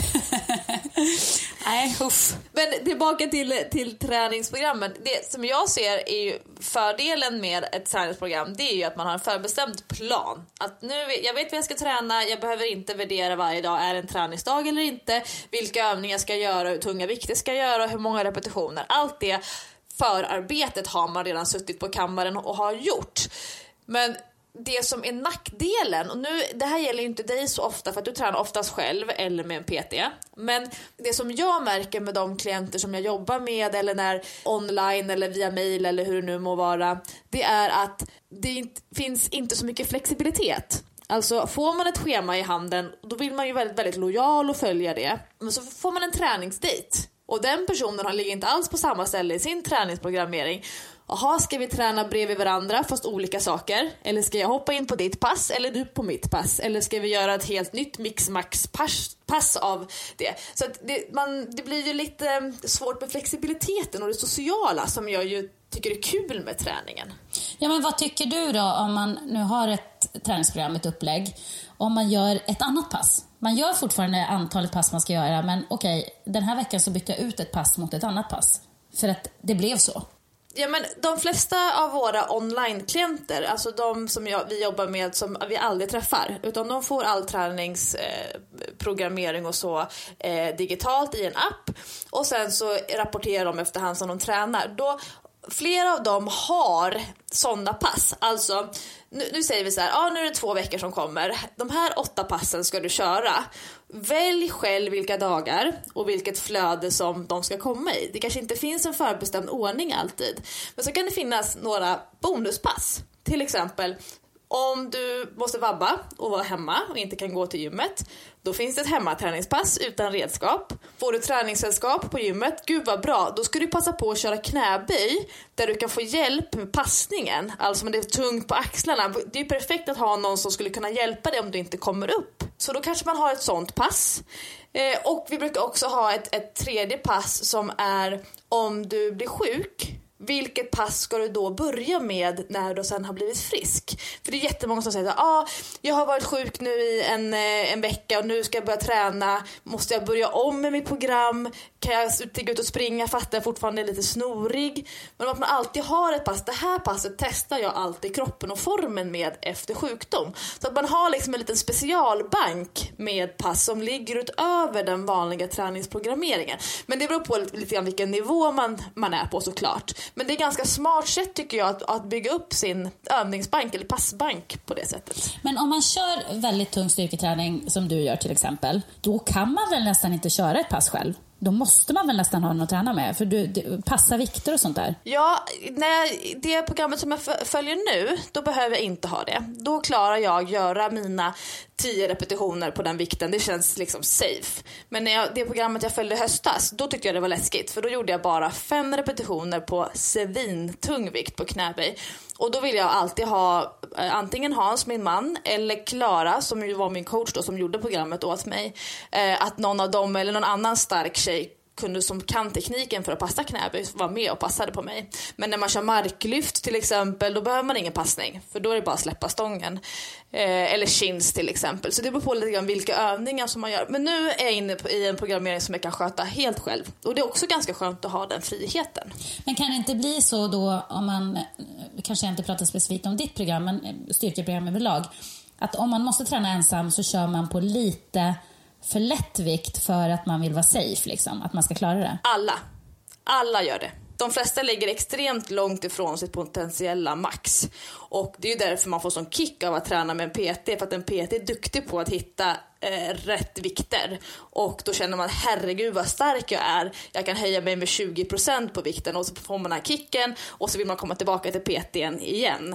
Nej, uff. Men tillbaka till träningsprogrammen. Det som jag ser är ju fördelen med ett träningsprogram, det är ju att man har en förbestämd plan. Att nu, jag vet vad jag ska träna, jag behöver inte värdera varje dag, är det en träningsdag eller inte, vilka övningar ska jag göra, hur tunga vikter ska jag göra, hur många repetitioner. Allt det förarbetet har man redan suttit på kammaren och har gjort. Men det som är nackdelen, och nu, det här gäller ju inte dig så ofta för att du tränar oftast själv eller med en PT, men det som jag märker med de klienter som jag jobbar med eller när online eller via mail eller hur det nu må vara, det är att det finns inte så mycket flexibilitet. Alltså får man ett schema i handen, då vill man ju väldigt, väldigt lojal och följa det. Men så får man en träningsdate och den personen ligger inte alls på samma ställe i sin träningsprogrammering. Jaha, ska vi träna bredvid varandra fast olika saker? Eller ska jag hoppa in på ditt pass eller du på mitt pass? Eller ska vi göra ett helt nytt mix-max-pass av det? Så att det blir ju lite svårt med flexibiliteten och det sociala som jag ju tycker är kul med träningen. Ja, men vad tycker du då om man nu har ett träningsprogram, ett upplägg, om man gör ett annat pass? Man gör fortfarande antalet pass man ska göra, men okej, den här veckan så bytte jag ut ett pass mot ett annat pass. För att det blev så. Ja, men de flesta av våra online-klienter, alltså de som vi jobbar med som vi aldrig träffar, utan de får all träningsprogrammering och så digitalt i en app och sen så rapporterar de efterhand som de tränar. Då flera av dem har sådana pass. Alltså, nu säger vi så här, nu är det 2 veckor som kommer. De här 8 passen ska du köra. Välj själv vilka dagar och vilket flöde som de ska komma i. Det kanske inte finns en förbestämd ordning alltid. Men så kan det finnas några bonuspass. Till exempel, Om du måste vabba och vara hemma och inte kan gå till gymmet, då finns det ett hemmaträningspass utan redskap. Får du träningssällskap på gymmet, gud vad bra, då ska du passa på att köra knäböj där du kan få hjälp med passningen. Alltså om det är tungt på axlarna. Det är perfekt att ha någon som skulle kunna hjälpa dig om du inte kommer upp. Så då kanske man har ett sånt pass. Och vi brukar också ha ett tredje pass som är om du blir sjuk. Vilket pass ska du då börja med när du sen har blivit frisk? För det är jättemånga som säger att jag har varit sjuk nu i en vecka och nu ska jag börja träna. Måste jag börja om med mitt program? Kan jag gå ut och springa fast jag fortfarande är lite snorig? Men att man alltid har ett pass. Det här passet testar jag alltid kroppen och formen med efter sjukdom. Så att man har liksom en liten specialbank med pass som ligger utöver den vanliga träningsprogrammeringen. Men det beror på lite grann vilken nivå man är på såklart. Men det är ganska smart sätt tycker jag att bygga upp sin övningsbank eller passbank på det sättet. Men om man kör väldigt tung styrketräning som du gör till exempel, då kan man väl nästan inte köra ett pass själv? Då måste man väl nästan ha något att träna med, för du passar vikter och sånt där. Ja, när det programmet som jag följer nu, då behöver jag inte ha det. Då klarar jag göra mina 10 repetitioner på den vikten. Det känns liksom safe. Men det programmet jag följde höstas, då tyckte jag det var läskigt. För då gjorde jag bara 5 repetitioner på svintung vikt på knäböj. Och då vill jag alltid ha antingen Hans, min man, eller Klara, som ju var min coach då, som gjorde programmet åt mig. Att någon av dem eller någon annan stark tjej som kan tekniken för att passa knäböj var med och passade på mig. Men när man kör marklyft till exempel, då behöver man ingen passning. För då är det bara att släppa stången. Eller chins till exempel. Så det beror på lite grann vilka övningar som man gör. Men nu är jag inne i en programmering som jag kan sköta helt själv. Och det är också ganska skönt att ha den friheten. Men kan det inte bli så då, om man kanske inte pratar specifikt om ditt program, men styrkeprogram överlag, att om man måste träna ensam så kör man på lite för lätt vikt för att man vill vara safe liksom, att man ska klara det? Alla gör det. De flesta ligger extremt långt ifrån sitt potentiella max. Och det är ju därför man får sån kick av att träna med en PT. För att en PT är duktig på att hitta rätt vikter. Och då känner man, herregud vad stark jag är. Jag kan höja mig med 20% på vikten. Och så får man den här kicken. Och så vill man komma tillbaka till PT:n igen.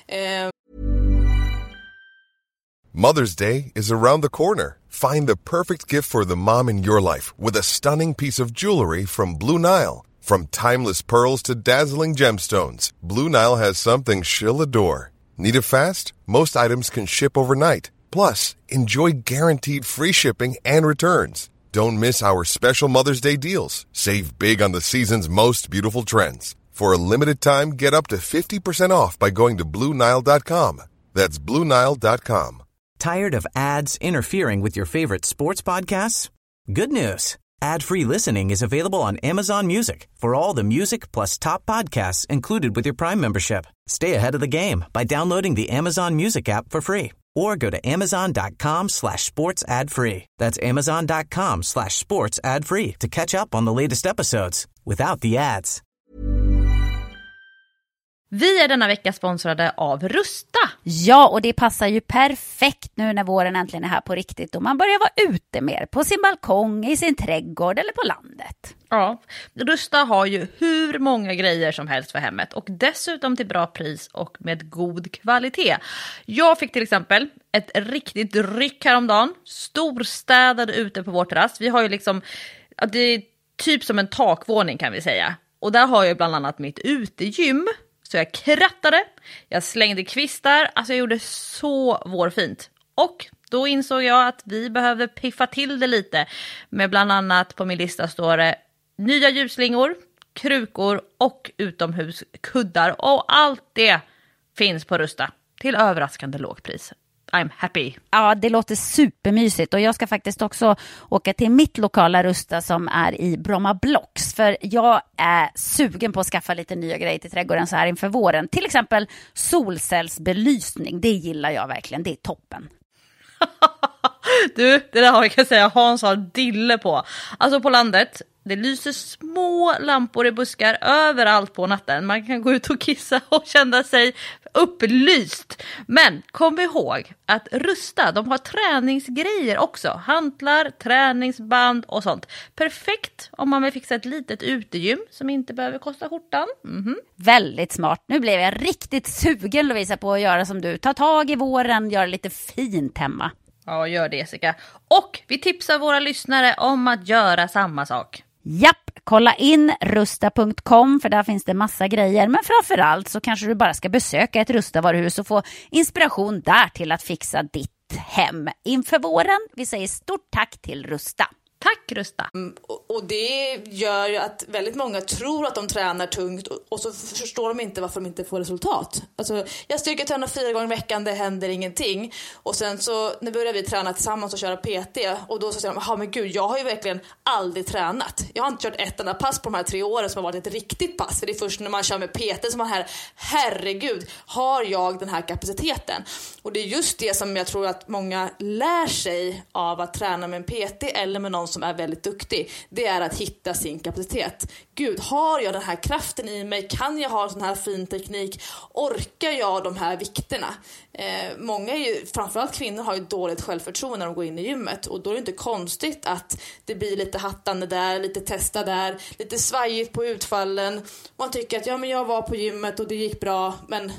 Mother's Day is around the corner. Find the perfect gift for the mom in your life with a stunning piece of jewelry from Blue Nile. From timeless pearls to dazzling gemstones, Blue Nile has something she'll adore. Need it fast? Most items can ship overnight. Plus, enjoy guaranteed free shipping and returns. Don't miss our special Mother's Day deals. Save big on the season's most beautiful trends. For a limited time, get up to 50% off by going to BlueNile.com. That's BlueNile.com. Tired of ads interfering with your favorite sports podcasts? Good news. Ad-free listening is available on Amazon Music for all the music plus top podcasts included with your Prime membership. Stay ahead of the game by downloading the Amazon Music app for free or go to amazon.com/sports ad free. That's amazon.com/sports ad free to catch up on the latest episodes without the ads. Vi är denna vecka sponsrade av Rusta. Ja, och det passar ju perfekt nu när våren äntligen är här på riktigt och man börjar vara ute mer på sin balkong, i sin trädgård eller på landet. Ja, Rusta har ju hur många grejer som helst för hemmet och dessutom till bra pris och med god kvalitet. Jag fick till exempel ett riktigt ryck häromdagen, storstädade ute på vår terrass. Vi har ju liksom, det är typ som en takvåning kan vi säga. Och där har jag bland annat mitt utegym. Så jag krattade, jag slängde kvistar, alltså jag gjorde så vårfint. Och då insåg jag att vi behövde piffa till det lite. Med bland annat på min lista står det nya ljusslingor, krukor och utomhuskuddar. Och allt det finns på Rusta till överraskande lågpris. I'm happy. Ja, det låter supermysigt och jag ska faktiskt också åka till mitt lokala Rusta som är i Bromma Blocks. För jag är sugen på att skaffa lite nya grejer till trädgården så här inför våren. Till exempel solcellsbelysning, det gillar jag verkligen, det är toppen. Du, det där har jag kan säga Hans har dille på. Alltså på landet, Det lyser små lampor i buskar överallt på natten. Man kan gå ut och kissa och känna sig upplyst. Men kom ihåg att Rusta, de har träningsgrejer också. Hantlar, träningsband och sånt. Perfekt om man vill fixa ett litet utegym som inte behöver kosta skjortan. Väldigt smart. Nu blev jag riktigt sugen, Lovisa, på att göra som du. Ta tag i våren, göra lite fint hemma. Ja, gör det, Jessica. Och vi tipsar våra lyssnare om att göra samma sak. Japp, kolla in rusta.com för där finns det massa grejer. Men framförallt så kanske du bara ska besöka ett Rusta-varuhus och få inspiration där till att fixa ditt hem inför våren. Vi säger stort tack till Rusta. Tack, Rusta. Och det gör ju att väldigt många tror att de tränar tungt och så förstår de inte varför de inte får resultat. Alltså, jag styrketränar 4 gånger i veckan, det händer ingenting. Och sen så nu börjar vi träna tillsammans och köra PT. Och då så säger de, men gud, jag har ju verkligen aldrig tränat. Jag har inte kört ett enda pass på de här 3 åren som har varit ett riktigt pass. För det är först när man kör med PT som man här, herregud, har jag den här kapaciteten? Och det är just det som jag tror att många lär sig av att träna med en PT eller med någon som är väldigt duktig. Det är att hitta sin kapacitet. Gud, har jag den här kraften i mig? Kan jag ha en sån här fin teknik? Orkar jag de här vikterna? Många, framförallt kvinnor, har ju dåligt självförtroende när de går in i gymmet. Och då är det inte konstigt att det blir lite hattande där, lite testa där, lite svajigt på utfallen. Man tycker att men jag var på gymmet och det gick bra,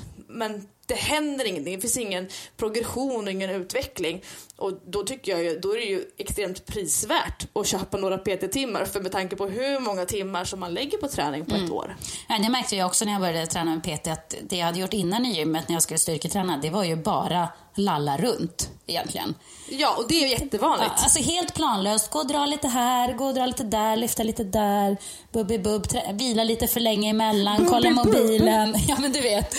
men det händer ingenting, det finns ingen progression och ingen utveckling. Och då tycker jag ju, då är det ju extremt prisvärt att köpa några PT-timmar, för med tanke på hur många timmar som man lägger på träning på ett år. Ja, det märkte jag också när jag började träna med PT, att det jag hade gjort innan i gymmet när jag skulle styrketräna, det var ju bara lalla runt egentligen. Ja, och det är ju jättevanligt. Ja, alltså helt planlöst, gå och dra lite här, gå och dra lite där, lyfta lite där, bubb, vila lite för länge emellan, kolla mobilen. Ja, men du vet.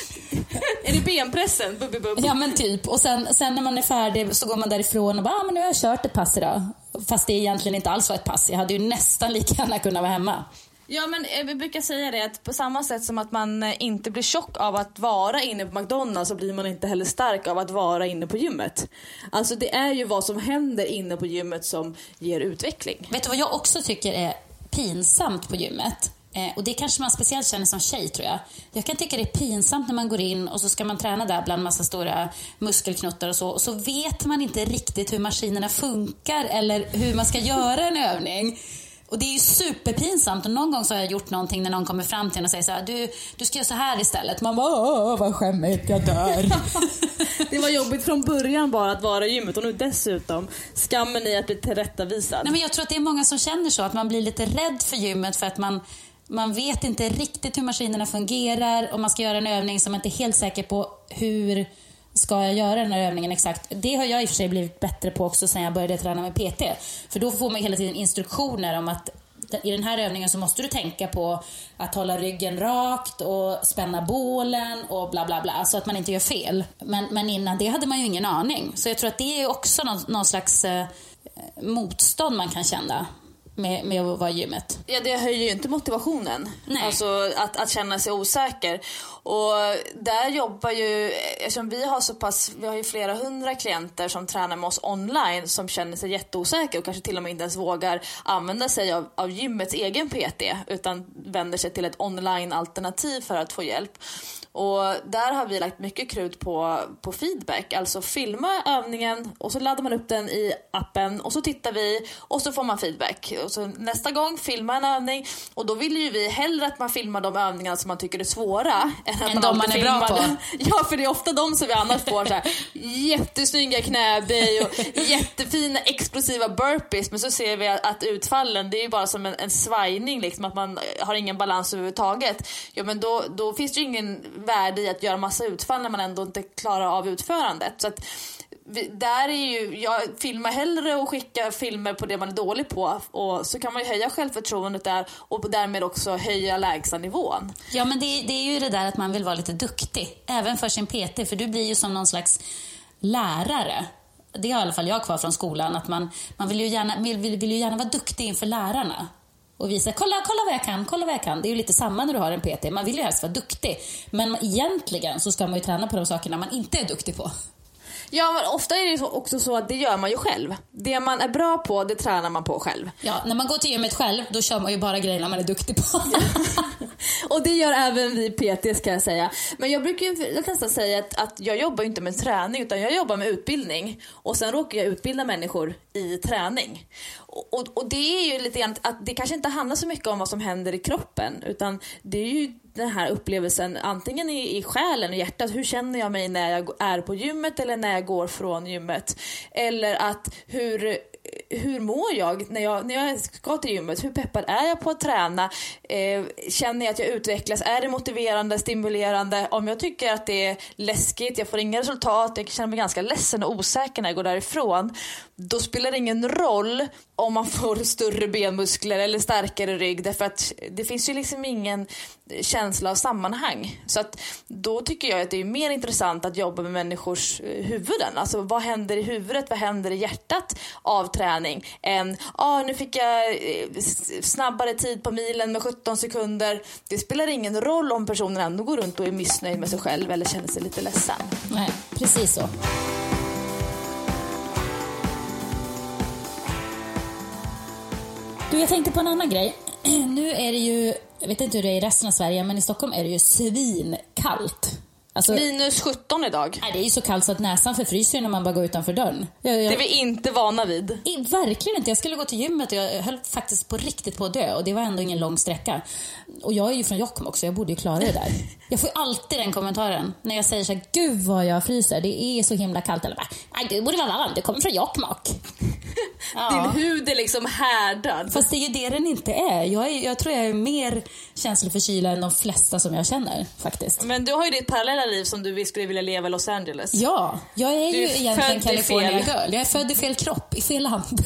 Är det benpressen? Bubb. Ja, men typ. Och sen när man är färdig så går man därifrån och bara, men nu har jag kört ett pass idag. Fast det egentligen inte alls var ett pass. Jag hade ju nästan lika gärna kunnat vara hemma. Ja, men vi brukar säga det att på samma sätt som att man inte blir tjock av att vara inne på McDonald's, så blir man inte heller stark av att vara inne på gymmet. Alltså det är ju vad som händer inne på gymmet som ger utveckling. Vet du vad jag också tycker är pinsamt på gymmet? Och det kanske man speciellt känner som tjej, tror jag. Jag kan tycka det är pinsamt när man går in och så ska man träna där bland massa stora muskelknuttar och så vet man inte riktigt hur maskinerna funkar eller hur man ska göra en övning. Och det är ju superpinsamt. Och någon gång så har jag gjort någonting när någon kommer fram till en och säger så här, du ska göra så här istället. Man bara, vad skämmigt, jag dör. Det var jobbigt från början bara att vara i gymmet, och nu dessutom skammen i att bli tillrättavisad. Nej, men jag tror att det är många som känner så, att man blir lite rädd för gymmet för att man vet inte riktigt hur maskinerna fungerar, och man ska göra en övning som man inte är helt säker på hur ska jag göra den här övningen exakt. Det har jag i och för sig blivit bättre på också sen jag började träna med PT. För då får man hela tiden instruktioner om att i den här övningen så måste du tänka på att hålla ryggen rakt och spänna bålen och bla bla bla, så att man inte gör fel. Men innan det hade man ju ingen aning. Så jag tror att det är också någon slags motstånd man kan känna med att vara i gymmet. Ja, det höjer ju inte motivationen. Nej. Alltså att känna sig osäker. Och där jobbar ju, eftersom vi har ju flera 100 klienter som tränar med oss online, som känner sig jätteosäkra och kanske till och med inte ens vågar använda sig av gymmets egen PT, utan vänder sig till ett online-alternativ för att få hjälp. Och där har vi lagt mycket krut på feedback. Alltså filma övningen och så laddar man upp den i appen och så tittar vi och så får man feedback. Och så nästa gång filma en övning, och då vill ju vi hellre att man filmar de övningarna som man tycker är svåra än de man är bra på. Ja, för det är ofta de som vi annars får så här jättesnygga knäböj och jättefina explosiva burpees, men så ser vi att utfallen, det är ju bara som en svajning liksom, att man har ingen balans överhuvudtaget. Ja, men då finns det ju ingen värde i att göra massa utfall när man ändå inte klarar av utförandet. Så att där är ju, jag filmar hellre och skickar filmer på det man är dålig på, och så kan man ju höja självförtroendet där och därmed också höja lägsta nivån. Ja, men det är ju det där att man vill vara lite duktig även för sin PT, för du blir ju som någon slags lärare. Det har i alla fall jag kvar från skolan, att man vill ju gärna vara duktig inför lärarna och visa, kolla vad jag kan. Det är ju lite samma när du har en PT. Man vill ju helst vara duktig, men egentligen så ska man ju träna på de sakerna man inte är duktig på. Ja, men ofta är det också så att det gör man ju själv. Det man är bra på, det tränar man på själv. Ja, när man går till gymmet själv, då kör man ju bara grejerna man är duktig på. Och det gör även vi PT, ska jag säga. Men jag brukar ju nästan säga att jag jobbar inte med träning, utan jag jobbar med utbildning. Och sen råkar jag utbilda människor i träning. Och det är ju lite grann att det kanske inte handlar så mycket om vad som händer i kroppen, utan det är ju den här upplevelsen antingen i själen och hjärtat. Hur känner jag mig när jag är på gymmet eller när jag går från gymmet? Eller att hur mår jag när jag ska till gymmet? Hur peppad är jag på att träna? Känner jag att jag utvecklas? Är det motiverande, stimulerande? Om jag tycker att det är läskigt, jag får inga resultat, jag känner mig ganska ledsen och osäker när jag går därifrån, då spelar det ingen roll om man får större benmuskler eller starkare rygg, därför att det finns ju liksom ingen känsla av sammanhang. Så att då tycker jag att det är mer intressant att jobba med människors huvuden. Alltså vad händer i huvudet, vad händer i hjärtat av träning, än nu fick jag snabbare tid på milen med 17 sekunder. Det spelar ingen roll om personen ändå går runt och är missnöjd med sig själv eller känner sig lite ledsen. Nej, precis så. Du, jag tänkte på en annan grej. Nu är det ju, jag vet inte hur det är i resten av Sverige, men i Stockholm är det ju svinkallt. Alltså, minus 17 idag. Nej, det är ju så kallt så att näsan förfryser när man bara går utanför dörren. Det är vi inte vana vid. Verkligen inte. Jag skulle gå till gymmet och jag höll faktiskt på riktigt på att dö. Och det var ändå ingen lång sträcka. Och jag är ju från Jokkmokk, så jag borde ju klara det där. Jag får ju alltid den kommentaren när jag säger så här: gud vad jag fryser, det är så himla kallt. Eller bara, nej, du borde vara varm, du kommer från Jokkmokk. Ja. Din hud är liksom härdad. Fast det är ju det den inte är. Jag tror jag är mer känslig för kyla än de flesta som jag känner faktiskt. Men du har ju ditt parallella liv som du skulle vilja leva i Los Angeles. Ja, jag är ju egentligen California girl. Jag är född i fel kropp, i fel land.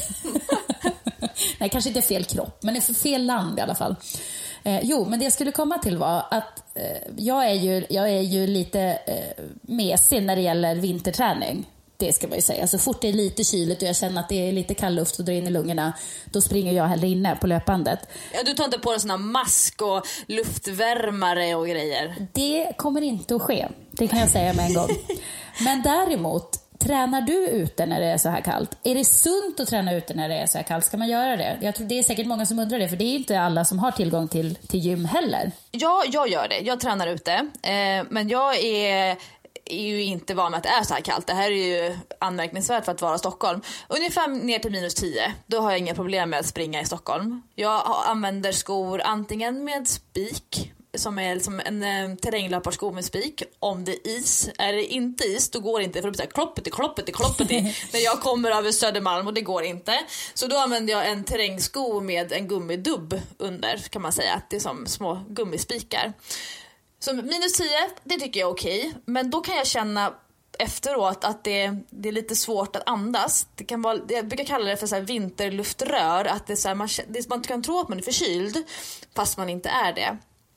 Nej, kanske inte fel kropp, men i fel land i alla fall. Men det jag skulle komma till var att jag är ju lite mesig när det gäller vinterträning. Det ska man ju säga. Så fort det är lite kyligt och jag känner att det är lite kall luft och drar in i lungorna, då springer jag hellre inne på löpandet. Ja, du tar inte på en sån här mask och luftvärmare och grejer? Det kommer inte att ske. Det kan jag säga med en gång. Men däremot, tränar du ute när det är så här kallt? Är det sunt att träna ute när det är så här kallt? Ska man göra det? Jag tror det är säkert många som undrar det, för det är inte alla som har tillgång till gym heller. Ja, jag gör det. Jag tränar ute. Men jag är ju inte van med att det är så här kallt. Det här är ju anmärkningsvärt för att vara i Stockholm. Ungefär ner till minus 10. Då har jag inga problem med att springa i Stockholm. Jag använder skor antingen med spik, som är liksom en terränglöparsko med spik, om det är is. Är det inte is, då går det inte, för det blir kloppeti när jag kommer över Södermalm, och det går inte. Så då använder jag en terrängsko med en gummidubb under, kan man säga. Det är som små gummispikar. Så minus 10, det tycker jag är okej. Men då kan jag känna efteråt att det är lite svårt att andas. Det kan vara, jag brukar kalla det för så här vinterluftrör. Att det är så här, man kan tro att man är förkyld, fast man inte är det.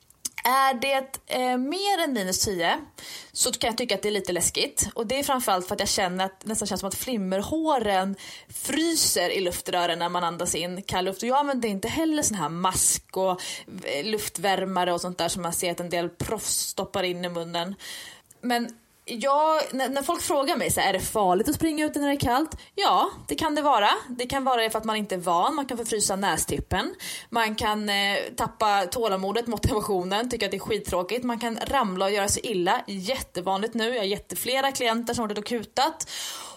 Är det mer än minus 10 så kan jag tycka att det är lite läskigt. Och det är framförallt för att jag känner att nästan känns som att flimmerhåren fryser i luftrören när man andas in kall luft. Och jag använder inte heller sån här mask och luftvärmare och sånt där som man ser att en del proffs stoppar in i munnen. Men när folk frågar mig så är det farligt att springa ute när det är kallt? Ja, det kan det vara. Det kan vara för att man inte är van. Man kan förfrysa nästippen. Man kan tappa tålamodet, motivationen, tycka att det är skittråkigt. Man kan ramla och göra sig illa. Jättevanligt nu. Jag har jätteflera klienter som har det kutat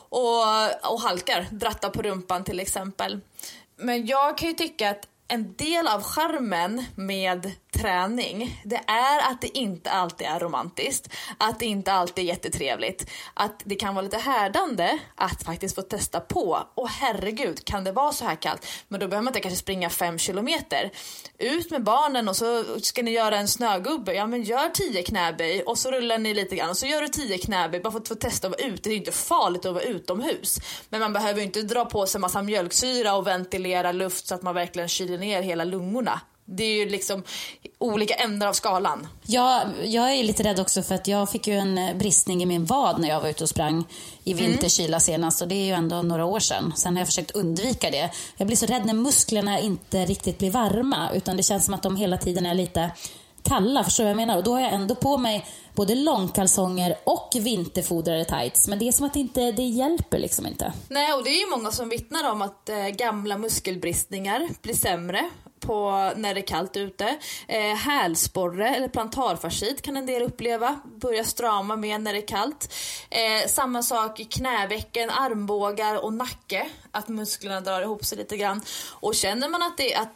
och halkar. Drattar på rumpan till exempel. Men jag kan ju tycka att en del av charmen med träning, det är att det inte alltid är romantiskt, att det inte alltid är jättetrevligt, att det kan vara lite härdande att faktiskt få testa på. Och herregud, kan det vara så här kallt? Men då behöver man inte kanske springa 5 kilometer. Ut med barnen och så ska ni göra en snögubbe. Ja, men gör 10 knäböj och så rullar ni lite grann och så gör du 10 knäböj bara för att få testa att vara ute. Det är inte farligt att vara utomhus, men man behöver inte dra på sig massa mjölksyra och ventilera luft så att man verkligen kyler ner hela lungorna. Det är ju liksom olika ändar av skalan. Ja, jag är lite rädd också för att jag fick ju en bristning i min vad när jag var ute och sprang i vinterkyla senast. Och det är ju ändå några år sedan. Sen har jag försökt undvika det. Jag blir så rädd när musklerna inte riktigt blir varma, utan det känns som att de hela tiden är lite kalla, förstår du vad jag menar? Och då har jag ändå på mig både långkalsonger och vinterfodrade tights. Men det är som att det hjälper liksom inte. Nej, och det är ju många som vittnar om att gamla muskelbristningar blir sämre när det är kallt ute. Hälsporre eller plantarfascit kan en del uppleva. Börja strama mer när det är kallt. Samma sak i knävecken, armbågar och nacke. Att musklerna drar ihop sig lite grann. Och känner man att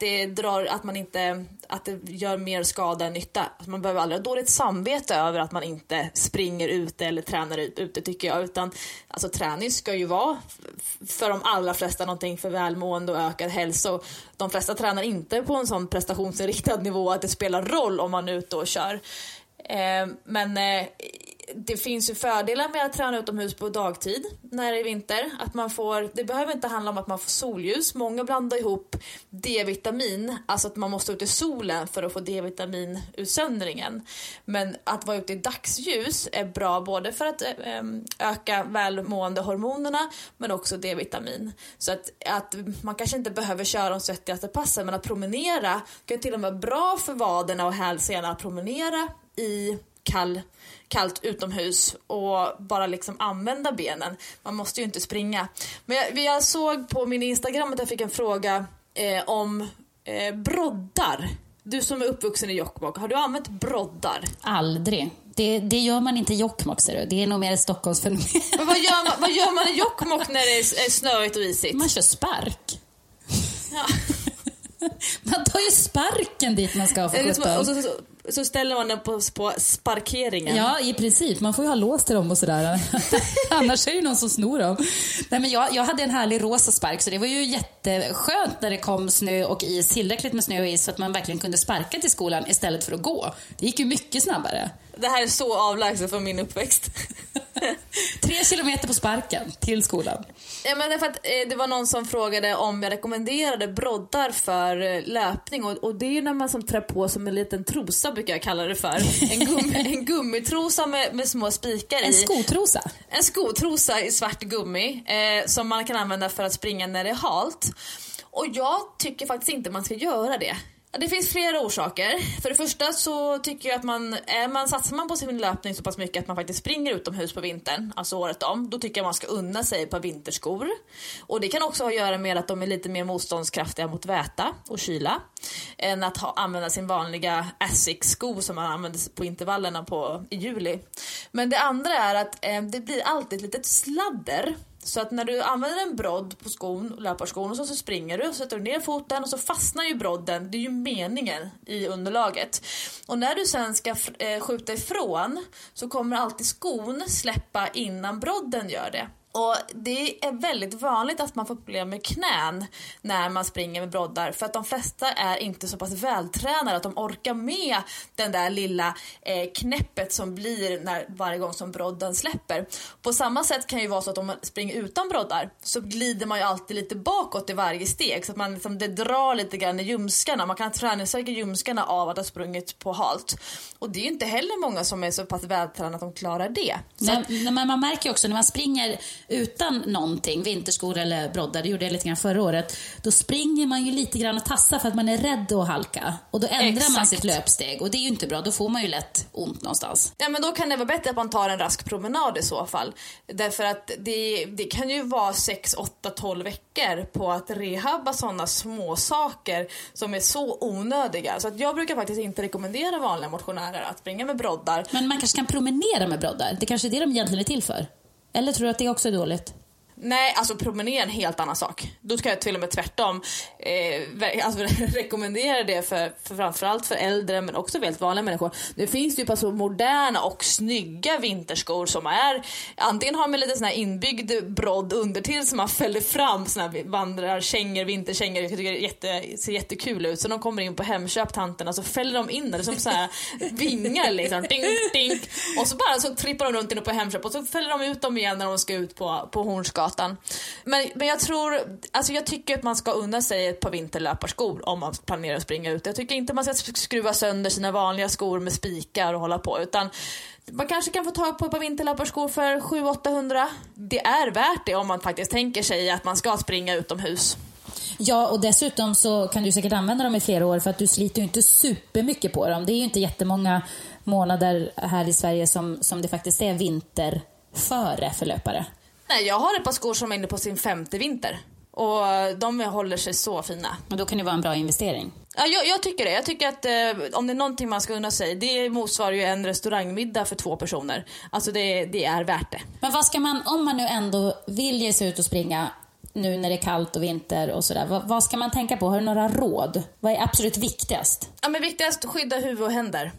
det gör mer skada än nytta. Att man behöver aldrig ha dåligt samvete över att man inte springer ute eller tränar ute, tycker jag. Utan alltså, träning ska ju vara för de allra flesta någonting för välmående och ökad hälsa. De flesta tränar inte på en sån prestationsinriktad nivå att det spelar roll om man är ute och kör. Men det finns ju fördelar med att träna utomhus på dagtid när det är vinter. Det behöver inte handla om att man får solljus. Många blandar ihop D-vitamin, alltså att man måste ut i solen för att få D-vitaminutsöndringen. Men att vara ute i dagsljus är bra både för att öka välmående hormonerna, men också D-vitamin. Så att man kanske inte behöver köra de svettigaste passen, men att promenera kan till och med vara bra för vaderna och hälsenan att promenera i kallt utomhus och bara liksom använda benen. Man måste ju inte springa. Men jag såg på min Instagram att jag fick en fråga om broddar. Du som är uppvuxen i Jokkmokk, har du använt broddar? Aldrig. Det gör man inte i Jokkmokk, ser du. Det är nog mer ett Stockholmsfenomen. Men vad gör man i Jokkmokk när det är snöigt och isigt? Man kör spark. Ja. Man tar ju sparken dit man ska få och så ställer man den på sparkeringen. Ja, i princip. Man får ju ha lås till dem och sådär. Annars är det någon som snor dem. Nej, men jag hade en härlig rosa spark, så det var ju jätteskönt när det kom snö och is, tillräckligt med snö och is så att man verkligen kunde sparka till skolan istället för att gå. Det gick ju mycket snabbare. Det här är så avlägset från min uppväxt. 3 kilometer på sparken till skolan. Ja, men för att det var någon som frågade om jag rekommenderade broddar för löpning, och det är ju när man som trär på som en liten trosa, brukar jag kalla det för. En gummitrosa med små spikar i. En skotrosa? En skotrosa i svart gummi som man kan använda för att springa när det är halt. Och jag tycker faktiskt inte man ska göra det. Det finns flera orsaker. För det första så tycker jag att satsar man på sin löpning så pass mycket att man faktiskt springer utomhus på vintern, alltså året om, då tycker jag man ska unna sig på vinterskor. Och det kan också ha att göra med att de är lite mer motståndskraftiga mot väta och kyla än att använda sin vanliga Asics-sko som man använder på intervallerna i juli. Men det andra är att det blir alltid ett litet sladder. Så att när du använder en brodd på löparskon och så springer du och sätter ner foten och så fastnar ju brodden. Det är ju meningen i underlaget. Och när du sen ska skjuta ifrån så kommer alltid skon släppa innan brodden gör det. Och det är väldigt vanligt att man får problem med knän när man springer med broddar, för att de flesta är inte så pass vältränade att de orkar med den där lilla knäppet som blir varje gång som brodden släpper. På samma sätt kan ju vara så att om man springer utan broddar så glider man ju alltid lite bakåt i varje steg, så att man liksom, det drar lite grann i ljumskarna. Man kan träningssäkra ljumskarna av att ha sprungit på halt. Och det är ju inte heller många som är så pass vältränade att de klarar det. Men man märker ju också när man springer utan någonting, vinterskor eller broddar, det gjorde jag lite grann förra året, då springer man ju lite grann och tassar för att man är rädd att halka. Och då ändrar man sitt löpsteg och det är ju inte bra, då får man ju lätt ont någonstans. Ja, men då kan det vara bättre att man tar en rask promenad i så fall. Därför att det kan ju vara 6, 8, 12 veckor på att rehabba sådana små saker som är så onödiga. Så att jag brukar faktiskt inte rekommendera vanliga motionärer att springa med broddar. Men man kanske kan promenera med broddar, det kanske är det de egentligen är till för. Eller tror du att det också är dåligt? Nej, alltså promenera är en helt annan sak. Då ska jag till och med tvärtom rekommendera det för framförallt för äldre, men också väldigt vanliga människor. Det finns ju så moderna och snygga vinterskor som är antingen har med lite sån här inbyggd brodd under till som man fäller fram såna här vandrarkängor, vinterkängor. Jag tycker det ser jättekul ut. Så de kommer in på Hemköp, tanterna, så fäller de in det som så här vingar liksom, ding, ding. Och så bara så trippar de runt inne på Hemköp och så fäller de ut dem igen när de ska ut på Hornsgatan. Men jag tycker att man ska unna sig ett par vinterlöparskor om man planerar att springa ut. Jag tycker inte man ska skruva sönder sina vanliga skor med spikar och hålla på, utan man kanske kan få tag på ett par vinterlöparskor för 700-800. Det är värt det om man faktiskt tänker sig att man ska springa utomhus. Ja, och dessutom så kan du säkert använda dem i flera år för att du sliter ju inte supermycket på dem. Det är ju inte jättemånga månader här i Sverige som det faktiskt är vinterföre för löpare. Nej, jag har ett par skor som är inne på sin 5:e vinter. Och de håller sig så fina. Och då kan det vara en bra investering. Ja, jag tycker det. Jag tycker att om det är någonting man ska unna sig, det motsvarar ju en restaurangmiddag för 2 personer. Alltså det är värt det. Men vad ska man, om man nu ändå vill ge sig ut och springa nu när det är kallt och vinter och sådär, vad ska man tänka på? Har du några råd? Vad är absolut viktigast? Ja, men viktigast, skydda huvud och händer.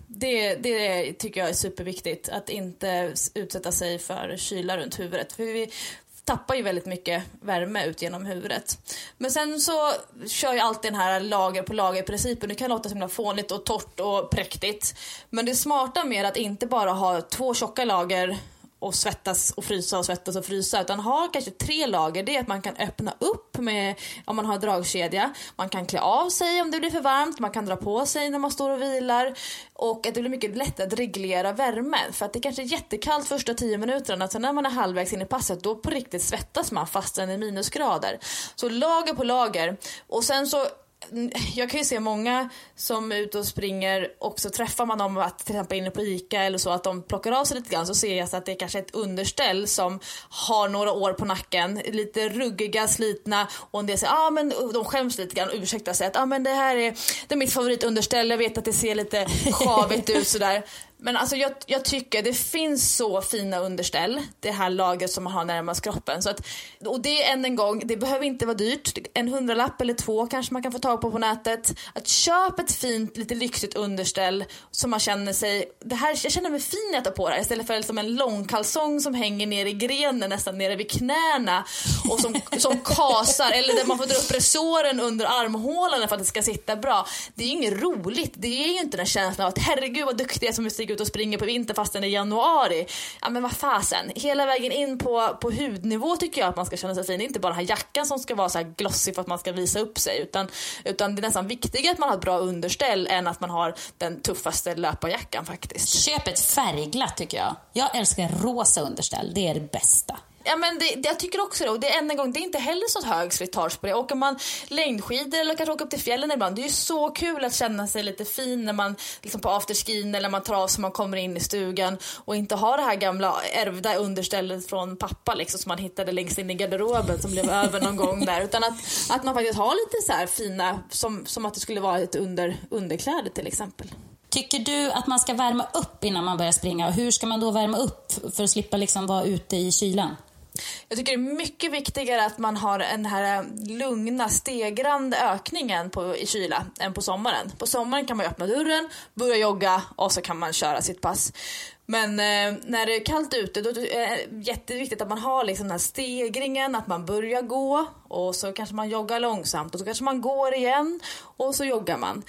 Det tycker jag är superviktigt. Att inte utsätta sig för kyla runt huvudet. För vi tappar ju väldigt mycket värme ut genom huvudet. Men sen så kör ju alltid den här lager på lager principen. Det kan låta så himla fånigt och torrt och präktigt. Men det är smarta med att inte bara ha 2 tjocka lager och svettas och frysa och svettas och frysa, utan ha kanske 3 lager. Det är att man kan öppna upp med, om man har dragkedja, man kan klä av sig om det blir för varmt, man kan dra på sig när man står och vilar, och att det blir mycket lättare att reglera värmen, för att det kanske är jättekallt första 10 minuterna, så när man är halvvägs in i passet då på riktigt svettas man fastän i minusgrader. Så lager på lager. Och sen så jag kan ju se många som är ute och springer och så träffar man dem att till exempel inne på ICA eller så, att de plockar av sig lite grann, så ser jag så att det är kanske ett underställ som har några år på nacken, lite ruggiga, slitna, och en del säger men de skäms lite grann och ursäktar sig att men det här är mitt favoritunderställ, jag vet att det ser lite sjavigt ut sådär. Men alltså jag tycker det finns så fina underställ, det här lagret som man har närmast kroppen. Så att, och det är en gång, det behöver inte vara dyrt. En 100-lapp eller 2 kanske man kan få tag på nätet. Att köpa ett fint, lite lyxigt underställ som man känner sig, jag känner mig fin när jag tar på det. Istället för som en långkalsong som hänger ner i grenen, nästan nere vid knäna. Och som kasar, eller där man får dra upp resåren under armhålan för att det ska sitta bra. Det är ju inget roligt. Det är ju inte den känslan av att herregud vad duktig jag som stiger ut och springer på vinter fast den är januari. Ja, men vad fasen. Hela vägen in på hudnivå tycker jag att man ska känna sig fin. Det är inte bara den här jackan som ska vara så här glossy för att man ska visa upp sig, utan det är nästan viktigare att man har ett bra underställ än att man har den tuffaste löparjackan faktiskt. Köp ett färgglatt tycker jag. Jag älskar rosa underställ. Det är det bästa. Ja, men jag tycker också det. Och det är en gång, det är inte heller så hög slitage på det. Åker man längdskidor eller kanske åker upp till fjällen ibland, det är ju så kul att känna sig lite fin när man liksom på afterskin, eller man tar av så man kommer in i stugan och inte har det här gamla ärvda understället från pappa liksom, som man hittade längst in i garderoben som blev över någon gång där, utan att man faktiskt har lite så här fina, som att det skulle vara ett underkläder till exempel. Tycker du att man ska värma upp innan man börjar springa? Och hur ska man då värma upp för att slippa liksom vara ute i kylan? Jag tycker det är mycket viktigare att man har den här lugna, stegrande ökningen i kyla än på sommaren. På sommaren kan man öppna dörren, börja jogga och så kan man köra sitt pass. Men när det är kallt ute, då är det jätteviktigt att man har liksom den här stegringen, att man börjar gå och så kanske man joggar långsamt och så kanske man går igen och så joggar man.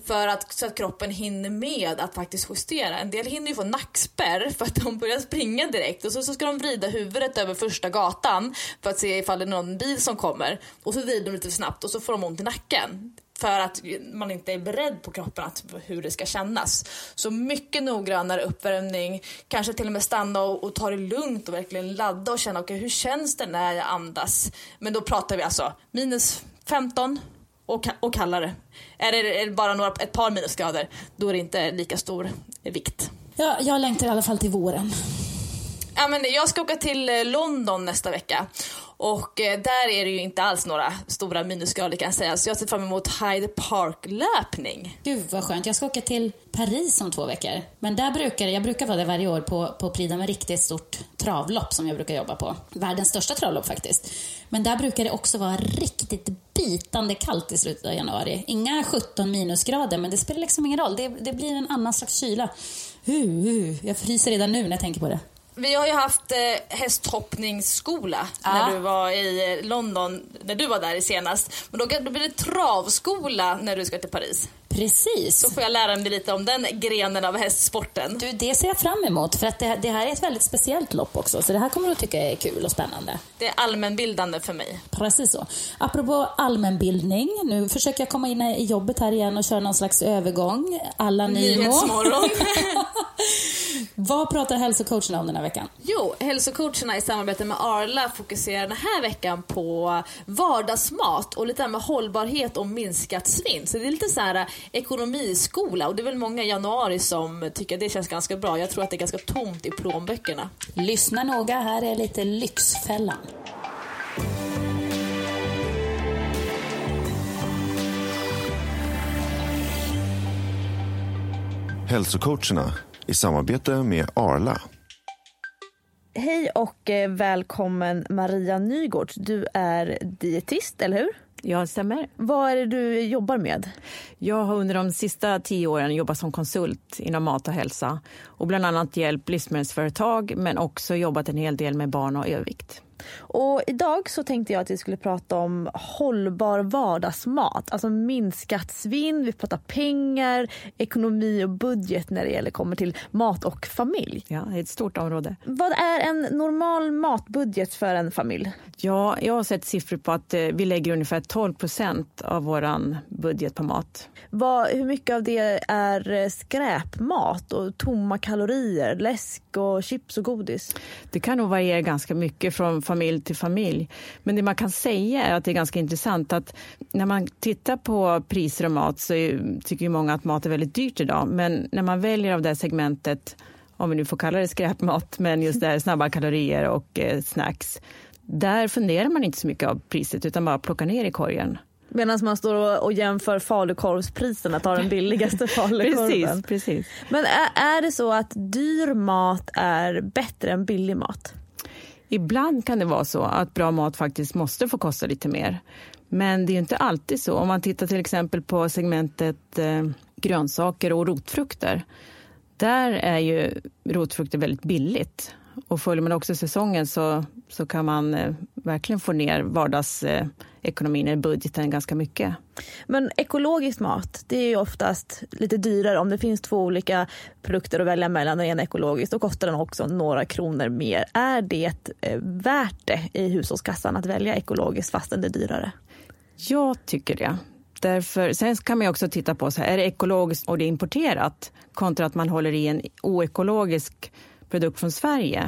Så att kroppen hinner med att faktiskt justera. En del hinner ju få nackspärr för att de börjar springa direkt och så ska de vrida huvudet över första gatan för att se ifall det är någon bil som kommer. Och så vrider de lite snabbt och så får de ont i nacken. För att man inte är beredd på kroppen hur det ska kännas. Så mycket noggrannare uppvärmning. Kanske till och med stanna och ta det lugnt och verkligen ladda och känna hur känns det när jag andas. Men då pratar vi alltså -15 och kallare. Är det bara ett par minusgrader, då är det inte lika stor vikt. Ja, jag längtar i alla fall till våren. Ja, men jag ska åka till London nästa vecka. Och där är det ju inte alls några stora minusgrader kan jag säga. Så jag ser fram emot Hyde Park-löpning. Gud vad skönt. Jag ska åka till Paris om 2 veckor. Men jag brukar vara där varje år på Prix med riktigt stort travlopp som jag brukar jobba på. Världens största travlopp faktiskt. Men där brukar det också vara riktigt bitande kallt i slutet av januari. Inga 17 minusgrader, men det spelar liksom ingen roll. Det blir en annan slags kyla. Jag fryser redan nu när jag tänker på det. Vi har ju haft hästhoppningsskola när du var i London, när du var där senast. Men då blir det travskola när du ska till Paris. Precis. Så får jag lära mig lite om den grenen av hästsporten. Du, det ser jag fram emot, för att det här är ett väldigt speciellt lopp också. Så det här kommer du att tycka är kul och spännande. Det är allmänbildande för mig. Precis så. Apropå allmänbildning, nu försöker jag komma in i jobbet här igen och köra någon slags övergång. Alla Nimo. Nyhetsmorgon. Vad pratar hälsocoacherna om den här veckan? Jo, hälsocoacherna i samarbete med Arla fokuserar den här veckan på vardagsmat och lite med hållbarhet och minskat svinn. Så det är lite så här ekonomiskola, och det är väl många i januari som tycker att det känns ganska bra. Jag tror att det är ganska tomt i plånböckerna. Lyssna noga, här är lite Lyxfällan. Hälsocoacherna i samarbete med Arla. Hej och välkommen Maria Nygård. Du är dietist, eller hur? Ja, det stämmer. Vad är det du jobbar med? Jag har under de sista 10 åren jobbat som konsult inom mat och hälsa. Och bland annat hjälpt livsmedelsföretag, men också jobbat en hel del med barn och övervikt. Och idag så tänkte jag att vi skulle prata om hållbar vardagsmat. Alltså minskat svinn, vi pratar pengar, ekonomi och budget när det kommer till mat och familj. Ja, det är ett stort område. Vad är en normal matbudget för en familj? Ja, jag har sett siffror på att vi lägger ungefär 12% av våran budget på mat. Hur mycket av det är skräpmat och tomma kalorier, läsk och chips och godis? Det kan nog variera ganska mycket från familj till familj. Men det man kan säga är att det är ganska intressant att när man tittar på priser och mat så tycker ju många att mat är väldigt dyrt idag. Men när man väljer av det här segmentet, om vi nu får kalla det skräpmat, men just där snabba kalorier och snacks, där funderar man inte så mycket av priset utan bara plockar ner i korgen. Medan man står och jämför falukorvspriserna, tar den billigaste falukorven. Precis. Men är det så att dyr mat är bättre än billig mat? Ibland kan det vara så att bra mat faktiskt måste få kosta lite mer. Men det är ju inte alltid så. Om man tittar till exempel på segmentet grönsaker och rotfrukter. Där är ju rotfrukter väldigt billigt. Och följer man också säsongen så kan man verkligen få ner vardagsekonomin i budgeten ganska mycket. Men ekologisk mat, det är ju oftast lite dyrare. Om det finns 2 olika produkter att välja mellan och en ekologisk, då kostar den också några kronor mer. Är det värt det i hushållskassan att välja ekologiskt fastän det är dyrare? Jag tycker det. Sen kan man ju också titta på så här, är det ekologiskt och det är importerat kontra att man håller i en oekologisk produkt från Sverige.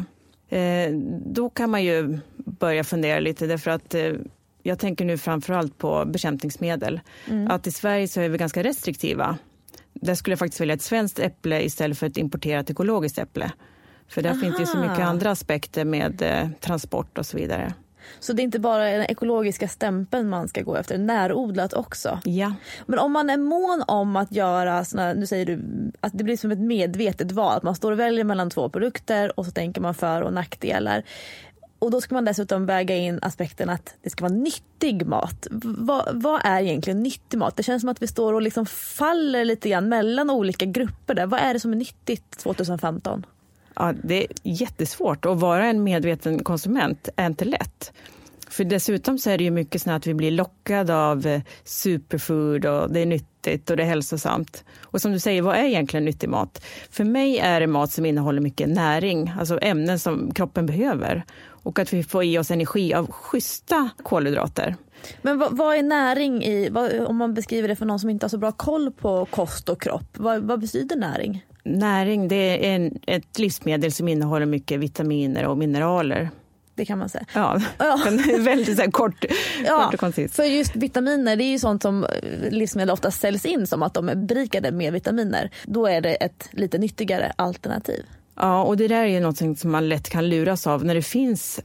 Då kan man ju börja fundera lite därför att jag tänker nu framförallt på bekämpningsmedel. Att i Sverige så är vi ganska restriktiva. Där skulle jag faktiskt välja ett svenskt äpple istället för ett importerat ekologiskt äpple. För där finns ju så mycket andra aspekter med transport och så vidare. Så det är inte bara den ekologiska stämpeln man ska gå efter, närodlat också. Ja. Men om man är mån om att göra såna, nu säger du att det blir som ett medvetet val, att man står och väljer mellan 2 produkter och så tänker man för- och nackdelar. Och då ska man dessutom väga in aspekten att det ska vara nyttig mat. Vad är egentligen nyttig mat? Det känns som att vi står och liksom faller lite grann mellan olika grupper där. Vad är det som är nyttigt 2015? Ja, det är jättesvårt. Att vara en medveten konsument är inte lätt. För dessutom så är det ju mycket så att vi blir lockade av superfood och det är nyttigt och det är hälsosamt. Och som du säger, vad är egentligen nyttig mat? För mig är det mat som innehåller mycket näring, alltså ämnen som kroppen behöver. Och att vi får i oss energi av schyssta kolhydrater. Men vad är näring i, om man beskriver det för någon som inte har så bra koll på kost och kropp? Vad betyder näring? Näring, det är ett livsmedel som innehåller mycket vitaminer och mineraler. Det kan man säga. Ja. Väldigt så här kort och koncist. För just vitaminer, det är ju sånt som livsmedel ofta säljs in som att de är berikade med vitaminer. Då är det ett lite nyttigare alternativ. Ja, och det där är ju något som man lätt kan luras av när det finns.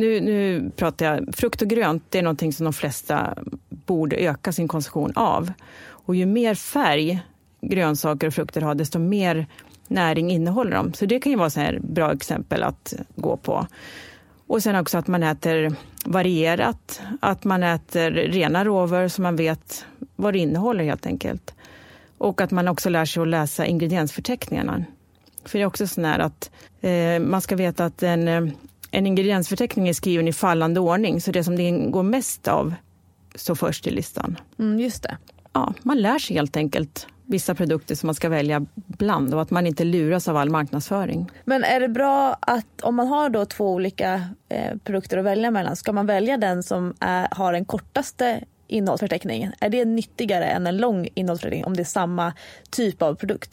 Nu pratar jag, frukt och grönt, det är någonting som de flesta borde öka sin konsumtion av. Och ju mer färg grönsaker och frukter har, desto mer näring innehåller de. Så det kan ju vara så här bra exempel att gå på. Och sen också att man äter varierat, att man äter rena råvaror så man vet vad det innehåller helt enkelt. Och att man också lär sig att läsa ingrediensförteckningarna. För det är också så här att man ska veta att en ingrediensförteckning är skriven i fallande ordning. Så det som det går mest av så först i listan. Just det. Ja, man lär sig helt enkelt vissa produkter som man ska välja bland och att man inte luras av all marknadsföring. Men är det bra att om man har då 2 olika produkter att välja mellan, ska man välja den som har den kortaste innehållsförteckningen? Är det nyttigare än en lång innehållsförteckning om det är samma typ av produkt?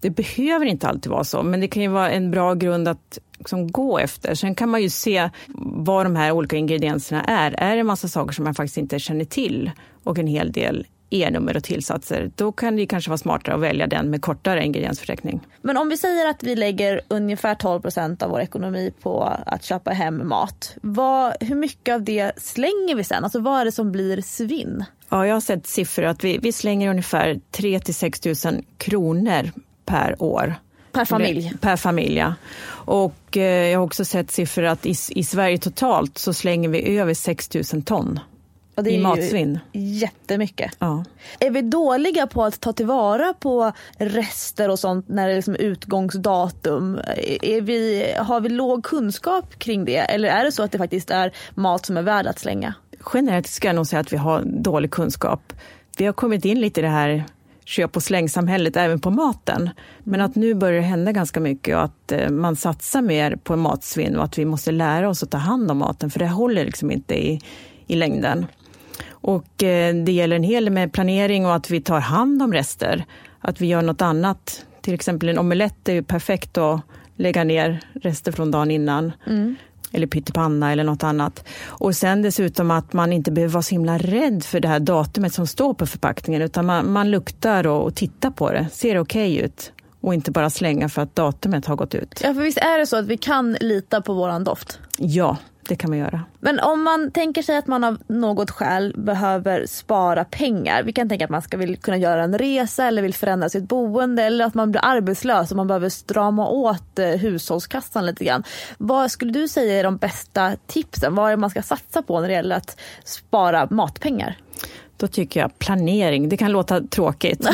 Det behöver inte alltid vara så, men det kan ju vara en bra grund att liksom gå efter. Sen kan man ju se vad de här olika ingredienserna är. Är det en massa saker som man faktiskt inte känner till och en hel del E-nummer och tillsatser, då kan det kanske vara smartare att välja den med kortare ingrediensförteckning. Men om vi säger att vi lägger ungefär 12% av vår ekonomi på att köpa hem mat. Hur mycket av det slänger vi sen? Alltså vad är det som blir svinn? Ja, jag har sett siffror att vi slänger ungefär 3 000 till 6 000 kronor per år. Per familj? Per familj, ja. Och jag har också sett siffror att i Sverige totalt så slänger vi över 6 000 ton. Och det är i matsvinn. Jättemycket. Ja. Är vi dåliga på att ta tillvara på rester och sånt när det är liksom utgångsdatum? Har vi låg kunskap kring det? Eller är det så att det faktiskt är mat som är värd att slänga? Generellt ska jag nog säga att vi har dålig kunskap. Vi har kommit in lite i det här köp- och slängsamhället även på maten. Men att nu börjar det hända ganska mycket och att man satsar mer på matsvinn och att vi måste lära oss att ta hand om maten. För det håller liksom inte i längden. Och det gäller en hel del med planering och att vi tar hand om rester. Att vi gör något annat. Till exempel en omelett är ju perfekt att lägga ner rester från dagen innan. Eller pyttipanna eller något annat. Och sen dessutom att man inte behöver vara så himla rädd för det här datumet som står på förpackningen. Utan man luktar och tittar på det. Ser okej ut. Och inte bara slänga för att datumet har gått ut. Ja, för visst är det så att vi kan lita på våran doft? Ja, det kan man göra. Men om man tänker sig att man av något skäl behöver spara pengar. Vi kan tänka att man vill kunna göra en resa eller vill förändra sitt boende. Eller att man blir arbetslös och man behöver strama åt hushållskassan lite grann. Vad skulle du säga är de bästa tipsen? Vad är det man ska satsa på när det gäller att spara matpengar? Då tycker jag planering, det kan låta tråkigt,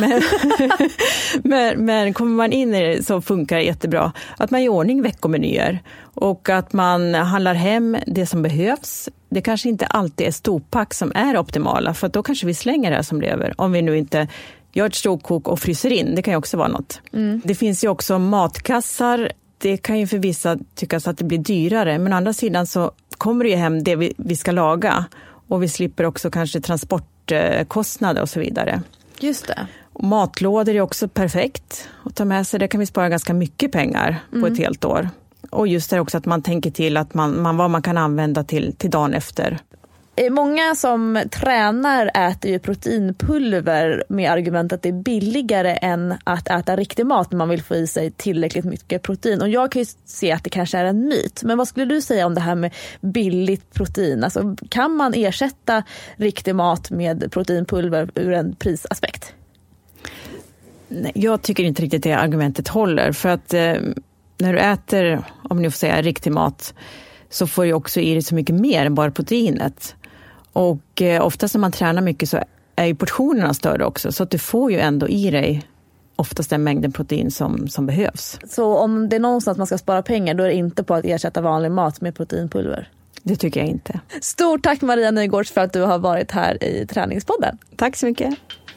men kommer man in i det så funkar det jättebra. Att man gör ordning veckomenyer och att man handlar hem det som behövs. Det kanske inte alltid är storpack som är optimala, för att då kanske vi slänger det här som lever. Om vi nu inte gör ett storkok och fryser in, det kan ju också vara något. Det finns ju också matkassar. Det kan ju för vissa tyckas att det blir dyrare, men å andra sidan så kommer det ju hem det vi ska laga. Och vi slipper också kanske transportkostnader och så vidare. Just det. Och matlådor är också perfekt att ta med sig. Där kan vi spara ganska mycket pengar på ett helt år. Och just det också att man tänker till att vad man kan använda till dagen efter. Många som tränar äter ju proteinpulver med argument att det är billigare än att äta riktig mat när man vill få i sig tillräckligt mycket protein. Och jag kan ju se att det kanske är en myt. Men vad skulle du säga om det här med billigt protein? Alltså, kan man ersätta riktig mat med proteinpulver ur en prisaspekt? Nej, jag tycker inte riktigt det argumentet håller. För att när du äter, om ni får säga riktig mat, så får du också i dig så mycket mer än bara proteinet. Och oftast när man tränar mycket så är ju portionerna större också. Så att du får ju ändå i dig oftast den mängden protein som behövs. Så om det är någonstans man ska spara pengar, då är det inte på att ersätta vanlig mat med proteinpulver? Det tycker jag inte. Stort tack Maria Nygårds för att du har varit här i Träningspodden. Tack så mycket.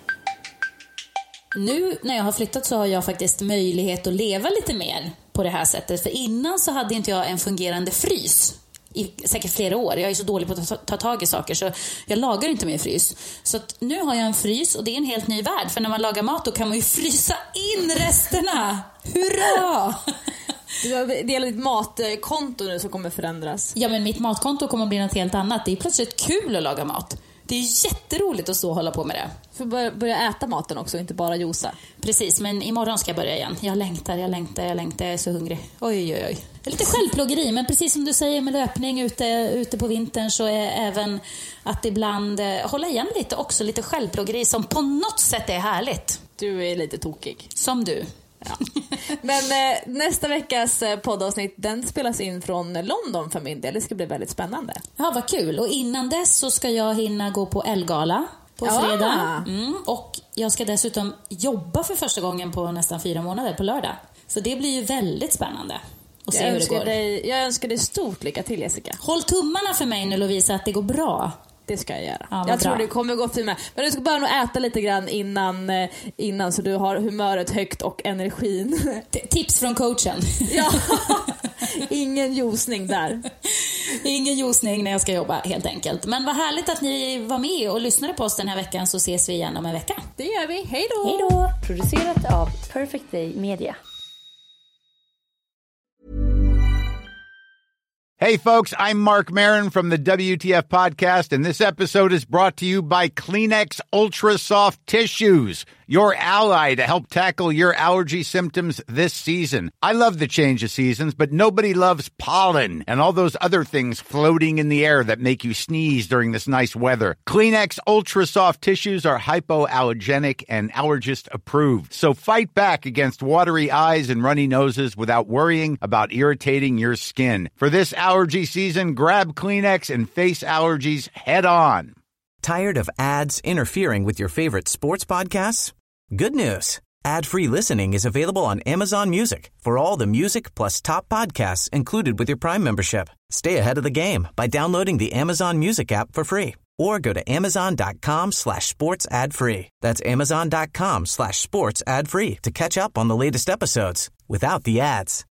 Nu när jag har flyttat så har jag faktiskt möjlighet att leva lite mer på det här sättet. För innan så hade inte jag en fungerande frys i säkert flera år. Jag är så dålig på att ta tag i saker så jag lagar inte min frys. Så att nu har jag en frys och det är en helt ny värld. För när man lagar mat då kan man ju frysa in resterna. Hurra! Du har delat ditt matkonto nu som kommer förändras. Ja, men mitt matkonto kommer att bli något helt annat. Det är plötsligt kul att laga mat. Det är jätteroligt att stå och hålla på med det. För börja äta maten också, inte bara josa. Precis, men imorgon ska jag börja igen. Jag längtar, jag är så hungrig. Oj. Det är lite självplågeri, men precis som du säger med löpning ute på vintern så är även att ibland hålla igen lite också lite självplågeri som på något sätt är härligt. Du är lite tokig. Som du. Ja. Men nästa veckas poddavsnitt, den spelas in från London för min del. Det ska bli väldigt spännande. Ja, vad kul. Och innan dess så ska jag hinna gå på Elgala på fredag. Och jag ska dessutom jobba för första gången på nästan 4 månader på lördag. Så det blir ju väldigt spännande att se hur det går. Jag önskar dig stort lycka till, Jessica. Håll tummarna för mig nu, Lovisa, att det går bra. Det ska jag göra. Ja, jag tror det kommer gå fint med. Men du ska bara nog äta lite grann innan så du har humöret högt och energin. Tips från coachen. Ja, ingen ljusning där. Ingen juicning när jag ska jobba helt enkelt. Men vad härligt att ni var med och lyssnade på oss den här veckan, så ses vi igen om en vecka. Det gör vi. Hej då! Hej då! Producerat av Perfect Day Media. Hey folks, I'm Mark Maron from the WTF podcast, and this episode is brought to you by Kleenex Ultra Soft Tissues, your ally to help tackle your allergy symptoms this season. I love the change of seasons, but nobody loves pollen and all those other things floating in the air that make you sneeze during this nice weather. Kleenex Ultra Soft Tissues are hypoallergenic and allergist approved, so fight back against watery eyes and runny noses without worrying about irritating your skin. For this allergy season, grab Kleenex and face allergies head on. Tired of ads interfering with your favorite sports podcasts? Good news. Ad-free listening is available on Amazon Music for all the music plus top podcasts included with your Prime membership. Stay ahead of the game by downloading the Amazon Music app for free or go to amazon.com/sports ad free. That's amazon.com/sports ad free to catch up on the latest episodes without the ads.